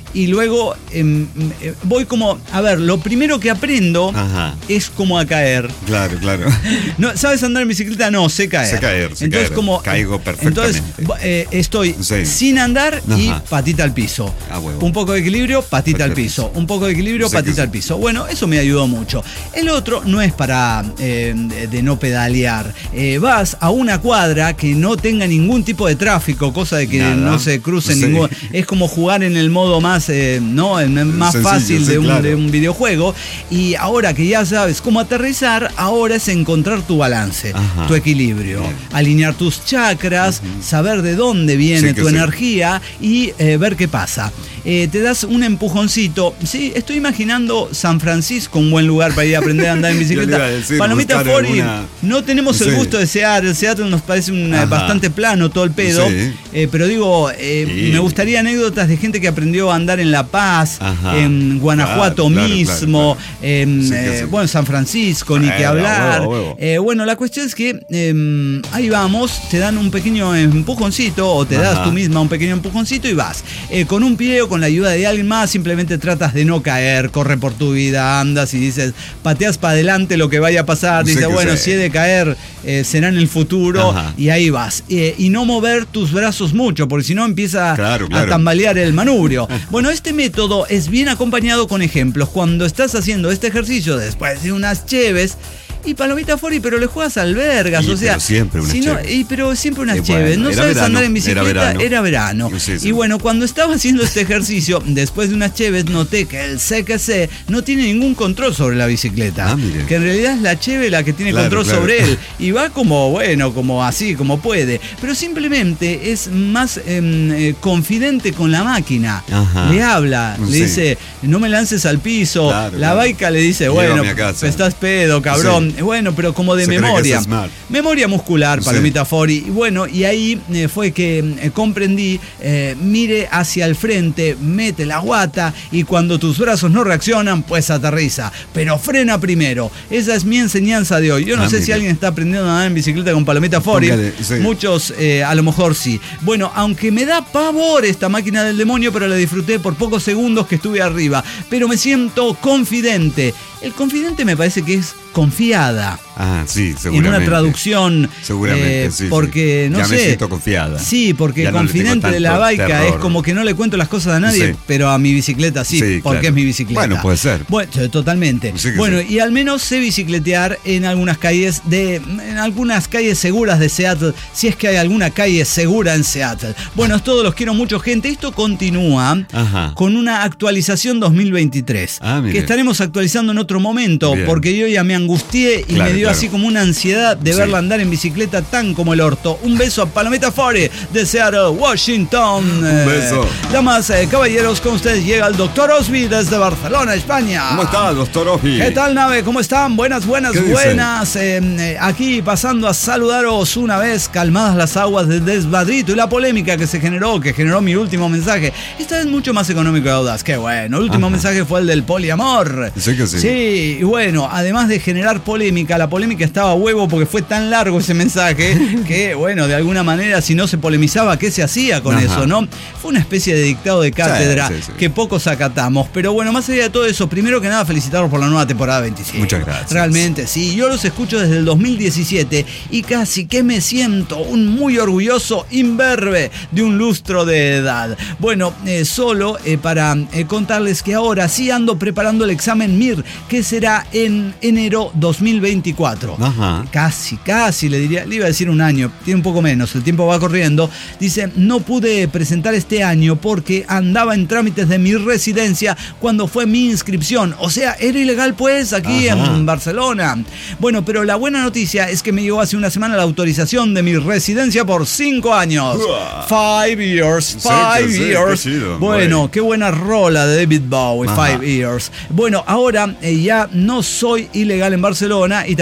y luego eh, voy como, a ver, lo primero que aprendo Ajá. es como a caer. Claro, claro. No, ¿sabes andar en bicicleta? No, sé caer. Sé caer, sé entonces, caer. Como, Caigo perfectamente. Entonces eh, estoy sí. sin andar Ajá. y patita al piso. Ah, huevo. Un poco de equilibrio, patita patita al piso. piso. Un poco de equilibrio, sé patita al piso. Bueno, eso me ayudó mucho. El otro no es para eh, de, de no pedalear. Eh, vas a una cuadra que no tenga ningún tipo de tráfico, cosa de que Nada. no se cruce sí. ningún... Es como jugar en el modo más, eh, ¿no? El más Sencillo, fácil de, sí, un, claro. de un videojuego. Y ahora que ya sabes cómo aterrizar, ahora es encontrar tu balance, Ajá. tu equilibrio, Bien. alinear tus chakras, uh-huh. saber de dónde viene sí, tu sí. energía y eh, ver qué pasa. Eh, te das un empujoncito. Sí, estoy imaginando San Francisco, un buen lugar para ir a aprender a andar en bicicleta. Decir, Palomita Fori, alguna... no tenemos sí. el gusto de Seattle. Seattle nos parece un, bastante plano todo el pedo. Sí. Eh, pero digo, eh, sí. me gustaría anécdotas de gente que aprendió a andar en La Paz, Ajá. en Guanajuato claro, mismo, claro, claro, claro. en sí, eh, bueno, San Francisco, ni eh, que hablar. Huevo, huevo. Eh, bueno, la cuestión es que eh, ahí vamos, te dan un pequeño empujoncito o te Ajá. das tú misma un pequeño empujoncito y vas. Eh, con un pie o con la ayuda de alguien más, simplemente tratas de no caer, corre por tu vida, andas y dices, pateas para adelante lo que vaya a pasar, dices, sí, bueno, sé. si he de caer, eh, será en el futuro, Ajá. y ahí vas. Eh, y no mover tus brazos mucho, porque si no empieza claro, claro. a tambalear el manubrio. Bueno, este método es bien acompañado con ejemplos. Cuando estás haciendo este ejercicio después de unas cheves, y Palomita Fori, pero le juegas albergas, y, o sea, pero siempre unas si no, y, pero siempre unas cheves, bueno, no sabes verano, andar en bicicleta, era verano. Era verano. Sí, sí. Y bueno, cuando estaba haciendo este ejercicio, después de unas cheves, noté que el C K C no tiene ningún control sobre la bicicleta, ah, que en realidad es la cheve la que tiene claro, control claro. sobre él, y va como, bueno, como así, como puede, pero simplemente es más eh, confidente con la máquina. Ajá. Le habla, sí. le dice, no me lances al piso, claro, la claro. baica le dice, bueno, estás pedo, cabrón. Sí. Bueno, pero como de Se memoria. Memoria muscular, Palomita sí. Fori. Y bueno, y ahí eh, fue que eh, comprendí, eh, mire hacia el frente, mete la guata y cuando tus brazos no reaccionan, pues aterriza. Pero frena primero. Esa es mi enseñanza de hoy. Yo no ah, sé mire. si alguien está aprendiendo a andar en bicicleta con Palomita Fori. Póngale, sí. Muchos eh, a lo mejor sí. Bueno, aunque me da pavor esta máquina del demonio, pero la disfruté por pocos segundos que estuve arriba. Pero me siento confidente. El confidente me parece que es confiada. Ah, sí, seguramente. En una traducción. Seguramente, eh, sí. Porque, sí. no ya sé. me siento confiada. Sí, porque ya confidente no de la baica terror. es como que no le cuento las cosas a nadie, sí. pero a mi bicicleta sí, sí porque claro. es mi bicicleta. Bueno, puede ser. Bueno, totalmente. Sí bueno, sí. y al menos sé bicicletear en algunas calles de, en algunas calles seguras de Seattle, si es que hay alguna calle segura en Seattle. Bueno, todos los quiero mucho, gente. Esto continúa Ajá. con una actualización dos mil veintitrés, ah, que estaremos actualizando en otro momento. Bien. Porque yo ya me angustié y claro, me dio claro. así como una ansiedad de verla sí. andar en bicicleta tan como el orto. Un beso a Palomita Fori de Seattle, Washington. Un beso. Eh, damas, eh, caballeros, con ustedes llega el doctor Osby desde Barcelona, España. ¿Cómo está, doctor Osby? ¿Qué tal, nave? ¿Cómo están? Buenas, buenas, buenas. Eh, eh, aquí pasando a saludaros una vez calmadas las aguas del desmadrito y la polémica que se generó, que generó mi último mensaje. Esta vez mucho más económico y audaz. Qué bueno. El último Ajá. mensaje fue el del poliamor. Sí que sí. Sí, y bueno, además de generar polémica, la polémica estaba a huevo porque fue tan largo ese mensaje que, bueno, de alguna manera, si no se polemizaba, ¿qué se hacía con Ajá. eso, no? Fue una especie de dictado de cátedra sí, sí, sí. que pocos acatamos. Pero bueno, más allá de todo eso, primero que nada, felicitarlos por la nueva temporada veintisiete. Muchas gracias. Realmente, sí. Yo los escucho desde el dos mil diecisiete y casi que me siento un muy orgulloso imberbe de un lustro de edad. Bueno, eh, solo eh, para eh, contarles que ahora sí ando preparando el examen M I R, que será en enero dos mil veinticuatro. Ajá. Casi, casi le diría, le iba a decir un año, tiene un poco menos, el tiempo va corriendo. Dice, no pude presentar este año porque andaba en trámites de mi residencia cuando fue mi inscripción. O sea, era ilegal pues aquí Ajá. en Barcelona. Bueno, pero la buena noticia es que me llegó hace una semana la autorización de mi residencia por cinco años. Uah. Five years, five sí, years. Sí, qué chido, bueno, güey. Qué buena rola de David Bowie, Ajá. Five years. Bueno, ahora eh, ya no soy ilegal en Barcelona y también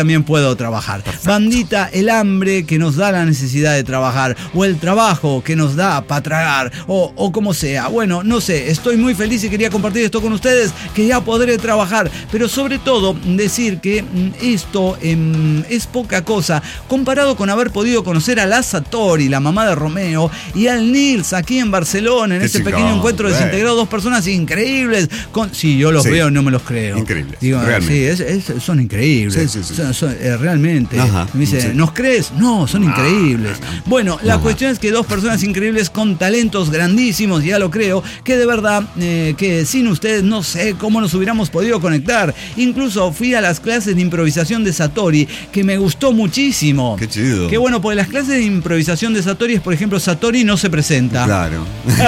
también puedo trabajar. Perfecto. Bandita, el hambre que nos da la necesidad de trabajar, o el trabajo que nos da para tragar, o, o como sea. Bueno, no sé, estoy muy feliz y quería compartir esto con ustedes, que ya podré trabajar, pero sobre todo decir que esto eh, es poca cosa comparado con haber podido conocer a la Satori, la mamá de Romeo, y al Nils aquí en Barcelona, en Qué ese chingón, pequeño encuentro güey. desintegrado, dos personas increíbles. Con, sí, yo los Sí. veo, no me los creo. Increíbles, Digo, realmente. sí, es, es, son increíbles. Sí, sí, sí. Son, son, eh, realmente. Ajá, Me dice, sí. ¿nos crees? No, son increíbles. Bueno, la Ajá. cuestión es que dos personas increíbles con talentos grandísimos, ya lo creo, que de verdad, eh, que sin ustedes no sé cómo nos hubiéramos podido conectar. Incluso fui a las clases de improvisación de Satori, que me gustó muchísimo. Qué chido. Qué bueno, porque las clases de improvisación de Satori es, por ejemplo, Satori no se presenta. Claro.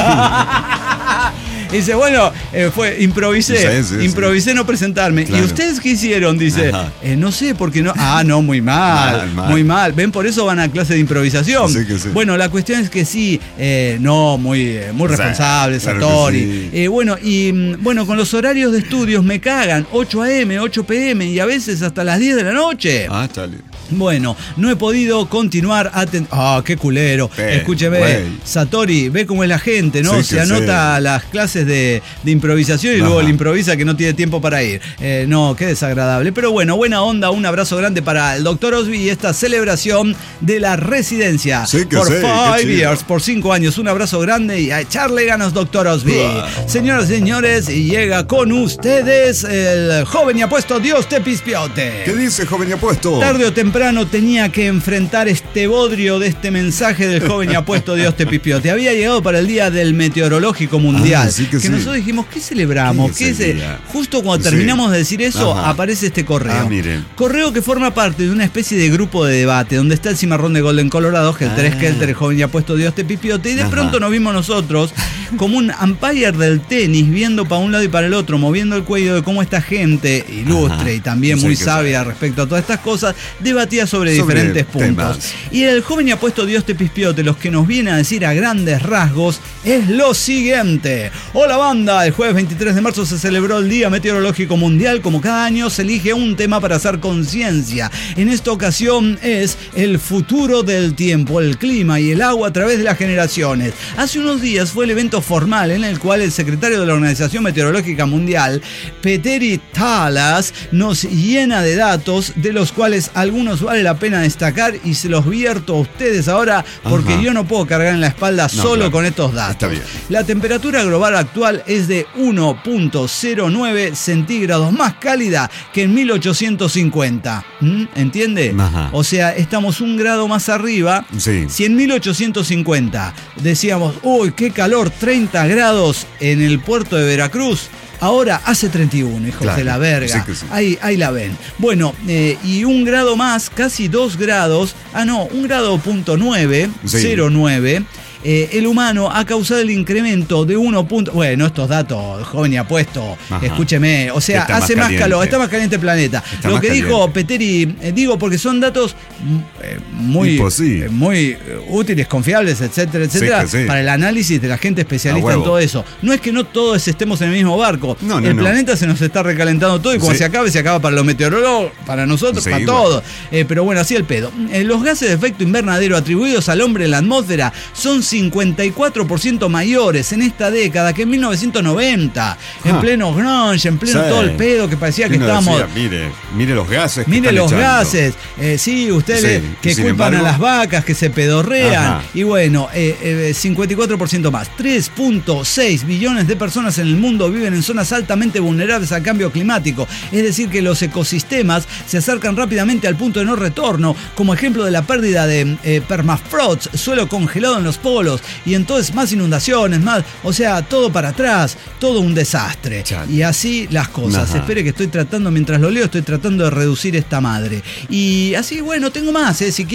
Dice, bueno, eh, fue, improvisé, Sí, sí, improvisé no presentarme. Claro. ¿Y ustedes qué hicieron? Dice, eh, no sé, porque no. Ah, no, muy mal, Mal, mal. muy mal. Ven, por eso van a clase de improvisación. Sí que sí. Bueno, la cuestión es que sí, eh, no, muy, eh, muy Sí, responsable, claro que Satori. sí. Eh, bueno, y mm, bueno, con los horarios de estudios me cagan, ocho a eme, ocho pe eme y a veces hasta las diez de la noche. Ah, chale. Bueno, no he podido continuar aten- Ah, qué culero. Eh, Escúcheme, güey. Satori, ve cómo es la gente, ¿no? Sí, Se que anota sí. las clases de, de improvisación y luego Ajá. le improvisa que no tiene tiempo para ir. Eh, no, qué desagradable. Pero bueno, buena onda, un abrazo grande para el doctor Osby y esta celebración de la residencia. Sí, que por sí, qué five chido. years, por cinco años. Un abrazo grande y a echarle ganas, doctor Osby. Wow. Señoras y señores, y llega con ustedes el joven y apuesto Dios te pispiote. ¿Qué dice, joven y apuesto? Tarde o temprano tenía que enfrentar este bodrio de este mensaje del joven y apuesto Dios te pispiote. Había llegado para el Día del Meteorológico Mundial. Ah, sí que sí. nosotros dijimos, ¿qué celebramos? ¿Qué ¿Qué es el se- día? Justo cuando Sí. terminamos de decir eso, Ajá. aparece este correo. Ah, miren. Correo que forma parte de una especie de grupo de debate, donde está el cimarrón de Golden Colorado, que el Ah. tres Kelter, el joven y apuesto Dios te pispiote, y de Ajá. pronto nos vimos nosotros como un umpire del tenis, viendo para un lado y para el otro, moviendo el cuello de cómo esta gente ilustre Ajá. y también Sí, muy que sabia respecto a todas estas cosas, debatía sobre, Sobre diferentes puntos. temas. Y el joven y apuesto Dios te pispiote, los que nos viene a decir a grandes rasgos, es lo siguiente. Hola banda, el jueves veintitrés de marzo se celebró el Día Meteorológico Mundial. Como cada año se elige un tema para hacer conciencia. En esta ocasión es el futuro del tiempo, el clima y el agua a través de las generaciones. Hace unos días fue el evento formal en el cual el secretario de la Organización Meteorológica Mundial, Petteri Talas, nos llena de datos de los cuales algunos vale la pena destacar y se los vierto a ustedes ahora porque Ajá. yo no puedo cargar en la espalda No, solo claro. con estos datos. Está bien. La temperatura global actual es de uno punto cero nueve centígrados más cálida que en mil ochocientos cincuenta. ¿Mm? ¿Entiende? Ajá. O sea, estamos un grado más arriba. Sí. Si en mil ochocientos cincuenta decíamos, uy, qué calor, treinta grados en el puerto de Veracruz, ahora hace treinta y uno, hijos Claro, de la verga. sí que sí. Ahí, ahí la ven. Bueno, eh, y un grado más, casi dos grados, ah no, un grado punto nueve, Sí. cero nueve. Eh, el humano ha causado el incremento de uno. Bueno, estos datos, joven y apuesto, Ajá. escúcheme, o sea, Está más hace más, caliente. calor, está más caliente el planeta. Está Lo más que caliente. dijo Petteri, eh, digo porque son datos mm, eh, muy, Y pues sí. eh, muy eh, útiles, confiables, etcétera, etcétera, que sí. para el análisis de la gente especialista A en huevo. todo eso. No es que no todos estemos en el mismo barco. No, no, el no. planeta se nos está recalentando todo y cuando Sí. se acabe, se acaba para los meteorólogos, para nosotros, Sí, para bueno. todos. Eh, pero bueno, así el pedo. Eh, los gases de efecto invernadero atribuidos al hombre en la atmósfera son cincuenta y cuatro por ciento mayores en esta década que en mil novecientos noventa. En Ah. pleno grunge, en pleno Sí. todo el pedo que parecía que Uno estábamos... decía, mire, mire los gases que Mire están los echando. gases, eh, sí, ustedes Sí, le- y que sin culpan embargo- a las vacas, que se pedorrean, Ajá. y bueno, eh, eh, cincuenta y cuatro por ciento más. tres punto seis billones de personas en el mundo viven en zonas altamente vulnerables al cambio climático, es decir que los ecosistemas se acercan rápidamente al punto de no retorno, como ejemplo de la pérdida de eh, permafrost, suelo congelado en los polos, y entonces más inundaciones, más, o sea, todo para atrás, todo un desastre. Chale. Y así las cosas. Ajá. Espere que estoy tratando, mientras lo leo, estoy tratando de reducir esta madre. Y así, bueno, tengo más, ¿eh? Si quieren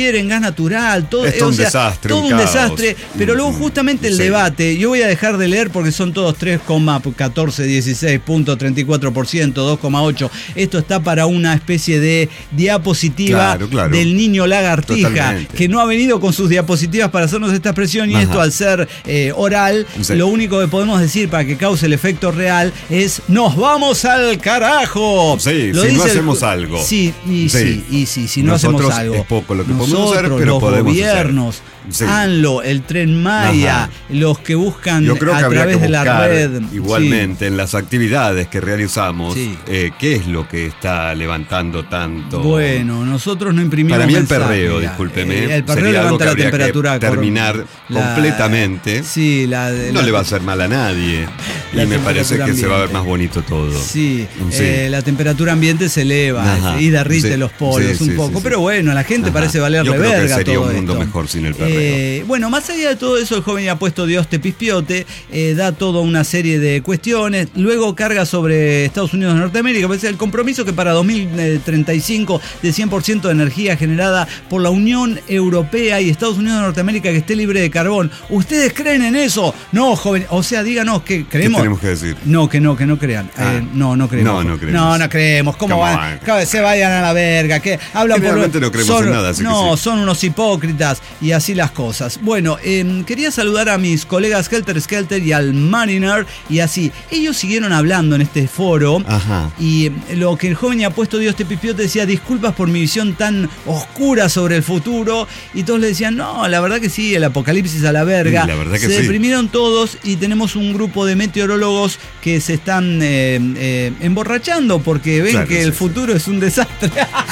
quieren gas natural, todo, es todo o un sea, desastre, todo un, un caos. desastre, pero luego justamente el sí. debate, yo voy a dejar de leer porque son todos tres coma catorce, dieciséis punto treinta y cuatro por ciento, dos coma ocho. Esto está para una especie de diapositiva claro, claro. del niño lagartija, Totalmente. que no ha venido con sus diapositivas para hacernos esta expresión, y Ajá. esto al ser eh, oral, sí. lo único que podemos decir para que cause el efecto real es ¡nos vamos al carajo! Sí, Lo si dice no el- hacemos algo. Sí, y sí, Sí. y sí, si no Nosotros hacemos algo. es poco lo que Nosotros, podemos hacer, pero los podemos hacer. gobiernos, Sí. ANLO, el Tren Maya, Ajá. los que buscan Yo creo que a habría través que de la buscar red. igualmente en las actividades que realizamos Sí. eh, qué es lo que está levantando tanto. Sí. Bueno, nosotros no imprimimos Para mí el mensaje, perreo, mira, discúlpeme, eh, el perreo sería algo levanta que la habría que temperatura. terminar la- completamente. Sí, la, No la- le va a hacer mal a nadie. La Y me parece que temperatura se va a ver ambiente. más bonito todo. Sí, Sí. eh, la temperatura ambiente se eleva Ajá. y derrite Sí. los polos Sí, un sí, poco. sí, sí. Pero bueno, a la gente Ajá. parece valerle Yo creo que verga sería todo un mundo esto. mejor sin el perreo. Eh, bueno, más allá de todo eso, el joven ha puesto Dios te pispiote, eh, da toda una serie de cuestiones, luego carga sobre Estados Unidos de Norteamérica, pues el compromiso que para dos mil treinta y cinco de cien por ciento de energía generada por la Unión Europea y Estados Unidos de Norteamérica que esté libre de carbón. ¿Ustedes creen en eso? No, joven, o sea, díganos que creemos. ¿Qué tenemos que decir? No, que no, que no crean. Ah. Eh, no, no creemos. No, no creemos. No, no creemos. ¿Cómo ¿Cómo van? van? Que se vayan a la verga. Que hablan por Generalmente no creemos son- en nada, así que No, sí. son unos hipócritas y así las cosas. Bueno, eh, quería saludar a mis colegas Helter Skelter y al Mariner y así. Ellos siguieron hablando en este foro. Ajá. Y lo que el joven y ha puesto Dios te pipió te decía, disculpas por mi visión tan oscura sobre el futuro. Y todos le decían, no, la verdad que sí, el apocalipsis a la verga. Sí, la verdad que se sí. deprimieron todos y tenemos un grupo de meteorólogos que se están eh, eh, emborrachando porque ven Claro, que sí, el sí. futuro es un desastre.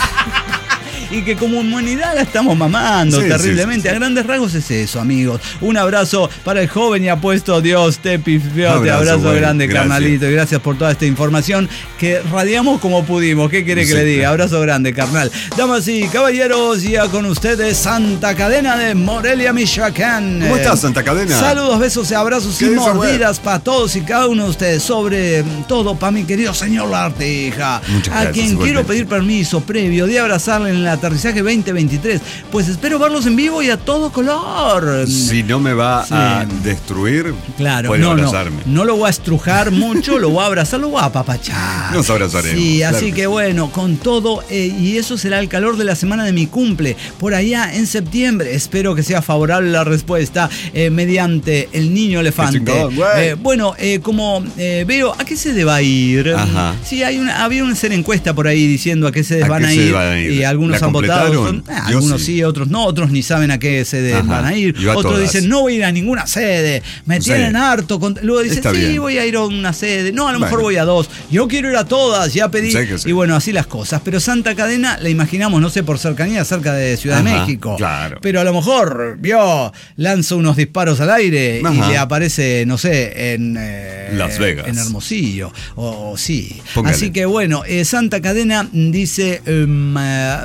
Y que como humanidad la estamos mamando Sí, terriblemente. sí, sí, sí. A grandes rasgos es eso, amigos. Un abrazo para el joven y apuesto Dios te pifiote. Abrazo, Abrazo, güey. grande, Gracias. carnalito. Y gracias por toda esta información que radiamos como pudimos. ¿Qué quiere que Sí. le diga? Abrazo grande, carnal. Damas y caballeros, ya con ustedes Santa Cadena de Morelia, Michoacán. ¿Cómo Eh, estás, Santa Cadena? Saludos, besos y abrazos ¿Qué y dice, güey? mordidas para todos y cada uno de ustedes. Sobre todo para mi querido señor Lartija, Muchas a gracias, quien igualmente. quiero pedir permiso previo de abrazarle en el aterrizaje veinte veintitrés, pues espero verlos en vivo y a todo color. Si no me va Sí. a destruir, Claro, puede no, abrazarme. no, no lo voy a estrujar mucho, lo voy a abrazar, lo voy a apapachar. Nos abrazaremos, Sí, claro así que que, sí. bueno, con todo, eh, y eso será el calor de la semana de mi cumple, por allá en septiembre. Espero que sea favorable la respuesta eh, mediante el niño elefante. Qué chingón, güey. Eh, bueno, eh, como eh, veo, ¿a qué se deba ir? Ajá. Sí, hay una, había una serie encuesta por ahí diciendo a qué se ¿A van qué a se ir, van a ir? y algunos ¿La han votado. completaron? Son- ah, Yo algunos sí. sí, otros no, otros ni saben a qué sede Ajá. van a ir. Yo a Otros todas. dicen, no voy a ir a ninguna sede, me Sí. tienen harto. Con- Luego dicen, Está sí, bien. voy a ir a una sede. No, a lo mejor Bueno. voy a dos. Yo quiero ir a todas, ya pedí. Sí que sí. Y bueno, así las cosas. Pero Santa Cadena la imaginamos, no sé, por cercanía, cerca de Ciudad de Ajá, México. claro. Pero a lo mejor, vio, lanza unos disparos al aire Ajá. y le aparece, no sé, en eh, Las Vegas. En Hermosillo. O, o sí. Póngale. Así que bueno, eh, Santa Cadena dice em, eh,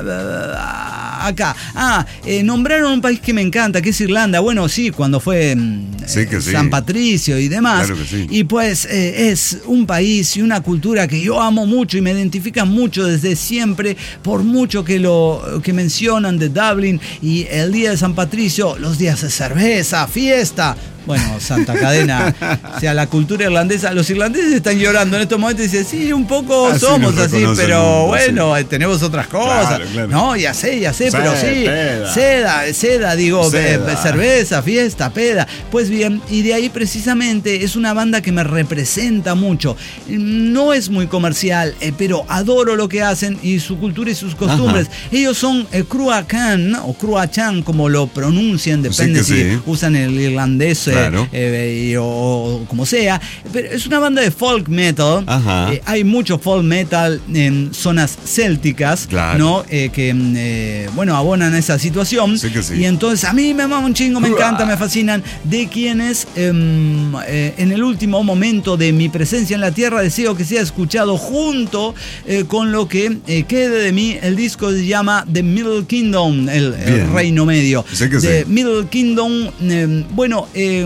acá. Ah, eh, nombraron un país que me encanta, que es Irlanda. Bueno, sí, cuando fue mm, Sí que sí. San Patricio y demás. Claro que sí. Y pues eh, es un país y una cultura que yo amo mucho y me identifica mucho desde siempre, por mucho que lo que mencionan de Dublin y el día de San Patricio, los días de cerveza, fiesta. Bueno, Santa Cadena, o sea, la cultura irlandesa, los irlandeses están llorando en estos momentos y dicen, sí, un poco Así somos nos así, reconoce el pero mundo, bueno, eh, tenemos otras cosas. Claro, claro. No, ya sé, ya sé, Sí, pero sí, peda. seda, seda, digo, Seda. eh, cerveza, fiesta, peda. Pues bien, y de ahí precisamente es una banda que me representa mucho. No es muy comercial, eh, pero adoro lo que hacen y su cultura y sus costumbres. Ajá. Ellos son eh, Cruachan, ¿no? O Cruachan, como lo pronuncian, depende Sí si que sí. usan el irlandés eh, Claro. eh, y- o, o como sea. Pero es una banda de folk metal. Ajá. Eh, hay mucho folk metal en zonas célticas, Claro. ¿no? Eh, que, mm, eh, bueno, abonan esa situación. Sí que sí. Y entonces a mí me mama un chingo, me encanta, me fascinan. De quien quienes eh, eh, en el último momento de mi presencia en la tierra deseo que sea escuchado junto eh, con lo que eh, quede de mí. El disco se llama The Middle Kingdom, el, el reino medio. Sí que The sí. Middle Kingdom, eh, bueno, eh,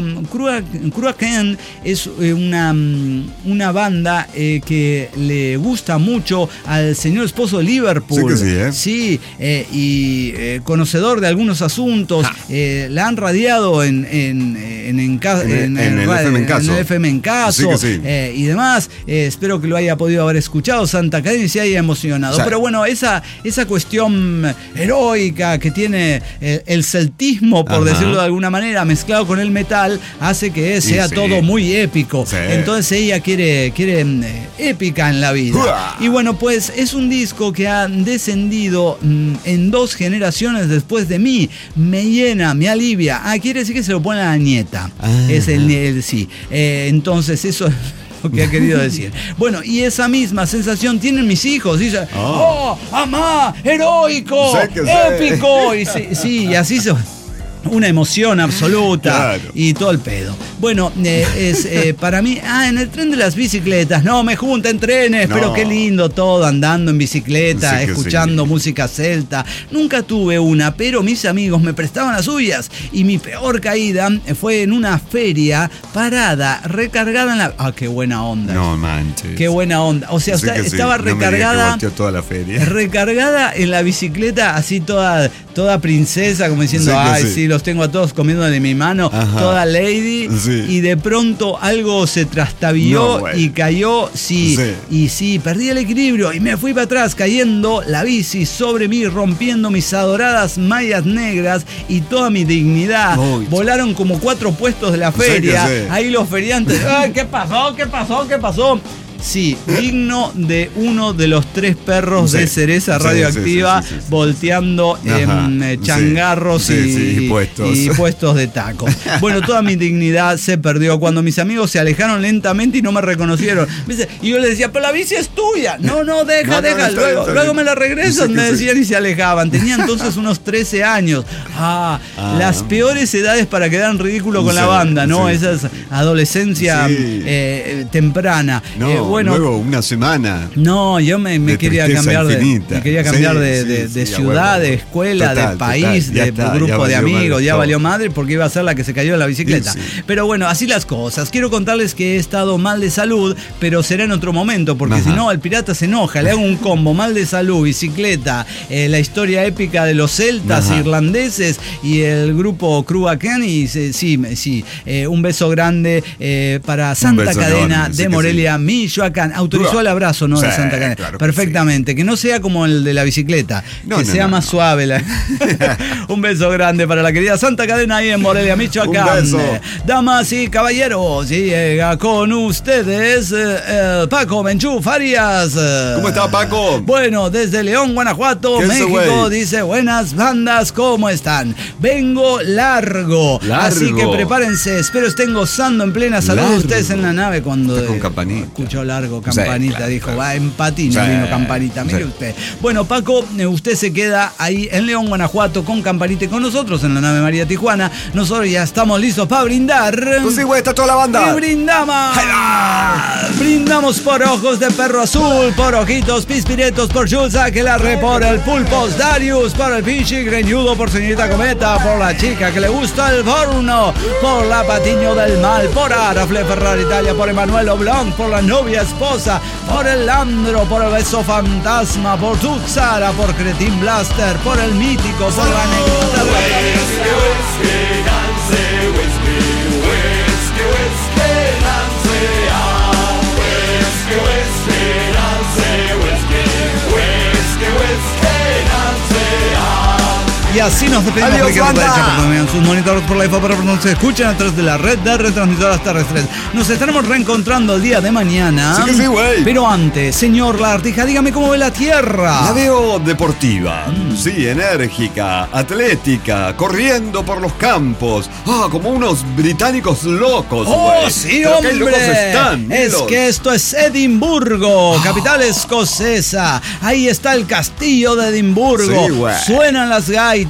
Cruachan es eh, una, una banda eh, que le gusta mucho al señor esposo de Liverpool. Sí que sí, ¿eh? Sí, eh, y eh, conocedor de algunos asuntos. Eh, la han radiado en, en, en, en, ca- En- en, en el F M en Caso. en el F M en Caso, Sí que sí. eh, y demás. Eh, espero que lo haya podido haber escuchado Santa Cadena y se haya emocionado. Sí. Pero bueno, esa, esa cuestión heroica que tiene eh, el celtismo, por Ajá. decirlo de alguna manera, mezclado con el metal, hace que sea sí. todo muy épico. Sí. Entonces ella quiere, quiere eh, épica en la vida. ¡Uah! Y bueno, pues es un disco que ha descendido mm, en dos generaciones después de mí. Me llena, me alivia. Ah, quiere decir que se lo pone a la nieta. Ah. Es el, el sí. Eh, entonces eso es lo que ha querido decir. Bueno, y esa misma sensación tienen mis hijos. Dice, Oh. ¡oh, amá, heroico, Sé que sé. épico! Y sí, sí, y así se... Una emoción absoluta. Claro. Y todo el pedo. Bueno, eh, es eh, para mí, ah, en el tren de las bicicletas, no me junta en trenes, No. pero qué lindo todo, andando en bicicleta, Sí que escuchando sí. música celta. Nunca tuve una, pero mis amigos me prestaban las suyas. Y mi peor caída fue en una feria parada, recargada en la... Ah, qué buena onda. No manches. Qué buena onda. O sea, Sí está- que sí. estaba No me digas que recargada... volteó toda la feria. Recargada en la bicicleta, así toda, toda princesa, como diciendo, Sí que ay, sí. sí, los tengo a todos comiendo de mi mano, Ajá. toda lady, Sí. y de pronto algo se trastabilló No, güey. y cayó, sí, Sí. y sí, perdí el equilibrio y me fui para atrás, cayendo la bici sobre mí, rompiendo mis adoradas mallas negras y toda mi dignidad. Uy. Volaron como cuatro puestos de la Sí que feria, sí. ahí los feriantes, ay, ¿qué pasó? ¿Qué pasó? ¿Qué pasó? Sí, digno de uno de los tres perros Sí. de cereza Sí, radioactiva sí, sí, sí, sí. volteando Ajá. en eh, Sí. changarros Sí, y, sí, y puestos. y puestos de taco. Bueno, toda mi dignidad se perdió cuando mis amigos se alejaron lentamente y no me reconocieron. Me dice- Y yo les decía, pero la bici es tuya. No, no, deja, No, no, deja. no, está bien, luego, está luego bien. me la regresan, Sí, me que sí. decían y se alejaban. Tenía entonces unos trece años. Ah, Ah. las peores edades para quedar en ridículo con Sí, la banda, ¿no? sí. Esa es adolescencia Sí. eh, eh, temprana. No, Eh, bueno, luego una semana. no, yo me, me De quería tristeza cambiar de, infinita. me quería cambiar Sí, de, sí, de- sí, de ya ciudad, bueno. de escuela, Total, de país, total, ya de está, grupo ya de valió amigos, madre ya todo. valió madre porque iba a ser la que se cayó de la bicicleta. Sí, sí. Pero bueno, así las cosas. Quiero contarles que he estado mal de salud, pero será en otro momento, porque Ajá. si no, el pirata se enoja. Le hago un combo, mal de salud, bicicleta, eh, la historia épica de los celtas Ajá. irlandeses y el grupo Cruachan. Y sí, sí, sí, eh, un beso grande eh, para Santa beso Cadena enorme, sí de que Morelia, Michoacán. Autorizó Uah. el abrazo, ¿no? De Sí, Santa Cadena. claro que Perfectamente. Que no sea como el de la bicicleta. No, que no, sea no, más no. suave. la- un beso grande para la querida Santa Cadena ahí en Morelia, Michoacán. Un beso. Damas y caballeros, y llega con ustedes eh, el Paco Menchú Farias. ¿Cómo está, Paco? Bueno, desde León, Guanajuato, ¿Qué es ese México, güey? dice, buenas bandas, ¿cómo están? Vengo largo, Largo. así que prepárense, espero estén gozando en plena salud Largo. ustedes en la nave cuando Está con eh, campanita. escuchó largo, campanita, claro, dijo, claro. va en patín, no Sí, vino campanita, mire sí. usted. Bueno, Paco, eh, usted se queda ahí en León, Guanajuato, con campanita y con nosotros en la nave María Tijuana. Nosotros ya estamos listos para brindar. Pues sí, güey, está toda la ¡Y banda. brindamos! Brindamos por ojos de perro azul, por ojitos pispiretos, por Jules Aquelarre, por el Pulpos Darius, por el Pichi Greñudo, por señorita Cometa, por la chica que le gusta el porno, por la Patiño del Mal, por Arafle Ferrari Italia, por Emanuel Oblong, por la novia esposa, por el Landro, por el beso fantasma, por Tuxara, por Cretin Blaster, por el mítico, por la anécdota de la Y así nos despedimos. Adiós, porque nos banda. da hecha por en sus monitores por la I F A para que nos escuchen a través de la red de retransmisoras terrestres. Nos estaremos reencontrando el día de mañana. Sí que sí, güey. Pero antes, señor Lagartija, dígame cómo ve la Tierra. La veo deportiva, sí, enérgica, atlética, corriendo por los campos. Ah, como unos británicos locos, ¡Oh, güey. sí, Pero qué hombre! locos están, es míralos. que esto es Edimburgo, capital escocesa. Ahí está el castillo de Edimburgo. Sí, güey. Suenan las gaitas,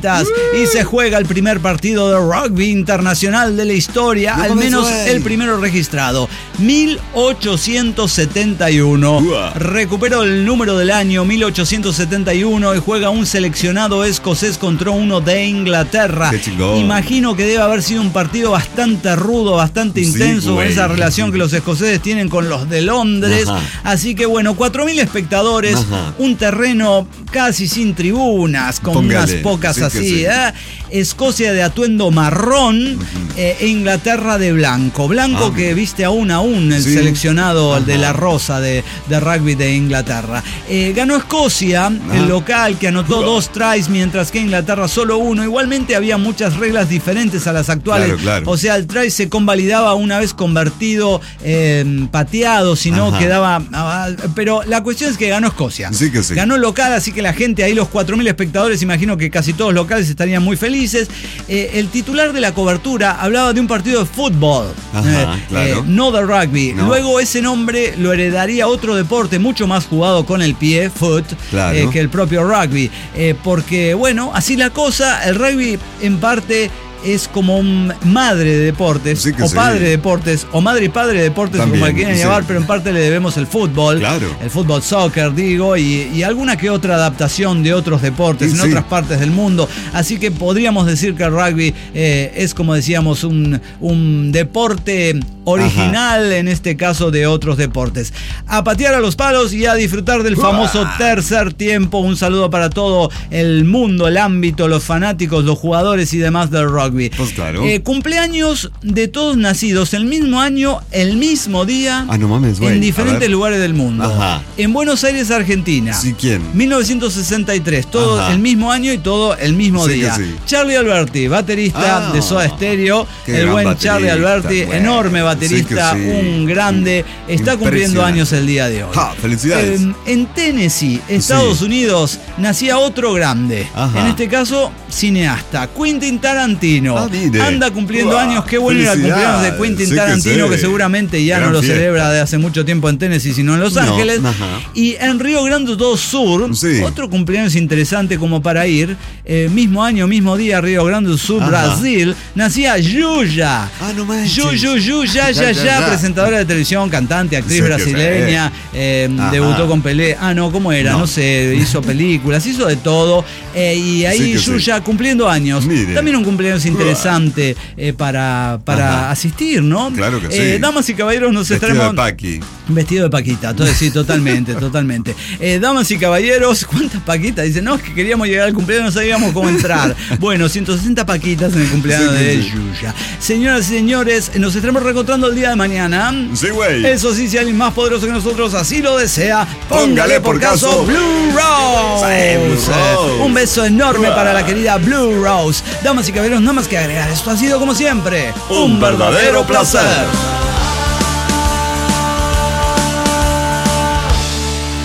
vueltas y se juega el primer partido de rugby internacional de la historia, al menos el primero registrado, mil ochocientos setenta y uno. Recupero el número del año mil ochocientos setenta y uno y juega un seleccionado escocés contra uno de Inglaterra. Imagino que debe haber sido un partido bastante rudo, bastante intenso, sí, con esa relación que los escoceses tienen con los de Londres. Ajá. Así que bueno, cuatro mil espectadores, ajá, un terreno casi sin tribunas, con Póngale, unas pocas sí así. Sí. ¿eh? Escocia de atuendo marrón, uh-huh, eh, e Inglaterra de blanco. Blanco ah, que viste aún aún el sí, seleccionado, ajá, de la rosa de, de rugby de Inglaterra. Eh, ganó Escocia, ajá, el local, que anotó uh-huh. dos tries, mientras que Inglaterra solo uno. Igualmente había muchas reglas diferentes a las actuales. Claro, claro. O sea, el try se convalidaba una vez convertido, eh, pateado, si no quedaba... Pero la cuestión es que ganó Escocia. Sí que sí. Ganó local, así que la gente ahí, los cuatro mil espectadores, imagino que casi todos locales estarían muy felices. Eh, el titular de la cobertura hablaba de un partido de fútbol, Ajá, eh, claro. eh, no de rugby. No. Luego ese nombre lo heredaría otro deporte mucho más jugado con el pie, foot, claro, eh, que el propio rugby. Eh, porque, bueno, así la cosa, el rugby en parte... es como un madre de deportes, sí o sí, padre de deportes, o madre y padre de deportes, también, como le quieran sí, llamar, pero en parte le debemos el fútbol, claro, el fútbol soccer, digo, y, y alguna que otra adaptación de otros deportes sí, en sí. otras partes del mundo. Así que podríamos decir que el rugby eh, es, como decíamos, un, un deporte original, ajá, en este caso de otros deportes. A patear a los palos y a disfrutar del famoso tercer tiempo. Un saludo para todo el mundo, el ámbito, los fanáticos, los jugadores y demás del rugby. Pues claro. Eh, cumpleaños de todos nacidos el mismo año, el mismo día, ah, no mames, en diferentes lugares del mundo. Ajá. En Buenos Aires, Argentina. Sí, ¿quién? mil novecientos sesenta y tres, todo Ajá. el mismo año y todo el mismo sí, día. Sí. Charlie Alberti, baterista ah, de Soda Stereo, el buen baterista, Charlie Alberti, bueno, enorme baterista, sí sí. un grande, está cumpliendo años el día de hoy. Ja, felicidades. Eh, en Tennessee, Estados sí. Unidos, nacía otro grande, Ajá. en este caso cineasta, Quentin Tarantino. Ah, anda cumpliendo wow, años, qué bueno era el cumpleaños de Quentin sí Tarantino, que, que seguramente ya Gran no lo fiesta. celebra de hace mucho tiempo en Tennessee, sino en Los no, Ángeles. Ajá. Y en Río Grande do Sur, sí. otro cumpleaños interesante como para ir, eh, mismo año, mismo día, Río Grande do Sur, Ajá. Brasil, nacía Yuya. Ah, no manches. Yuya, Yuya, ya, ya, presentadora de televisión, cantante, actriz sí, brasileña, eh, debutó con Pelé. Ah, no, ¿cómo era? No, no sé, hizo películas, hizo de todo. Eh, y ahí sí Yuya sí. cumpliendo años. Mire. También un cumpleaños interesante eh, para, para asistir, ¿no? Claro que sí. Eh, damas y caballeros, nos Vestido estaremos... de Paqui. Vestido de Paquita, entonces sí, totalmente, totalmente. Eh, damas y caballeros, ¿cuántas Paquitas? Dicen, no, es que queríamos llegar al cumpleaños, no sabíamos cómo entrar. Bueno, ciento sesenta Paquitas en el cumpleaños sí, de sí. Yuya. Señoras y señores, nos estaremos reencontrando el día de mañana. Sí, güey. Eso sí, si alguien más poderoso que nosotros así lo desea, póngale por caso Blue Rose. Sí, Blue Rose. Un beso enorme Uah. para la querida Blue Rose. Damas y caballeros, nada más que agregar. Esto ha sido, como siempre, un, un verdadero placer.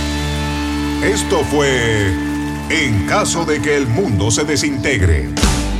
Esto fue En caso de que el mundo se desintegre.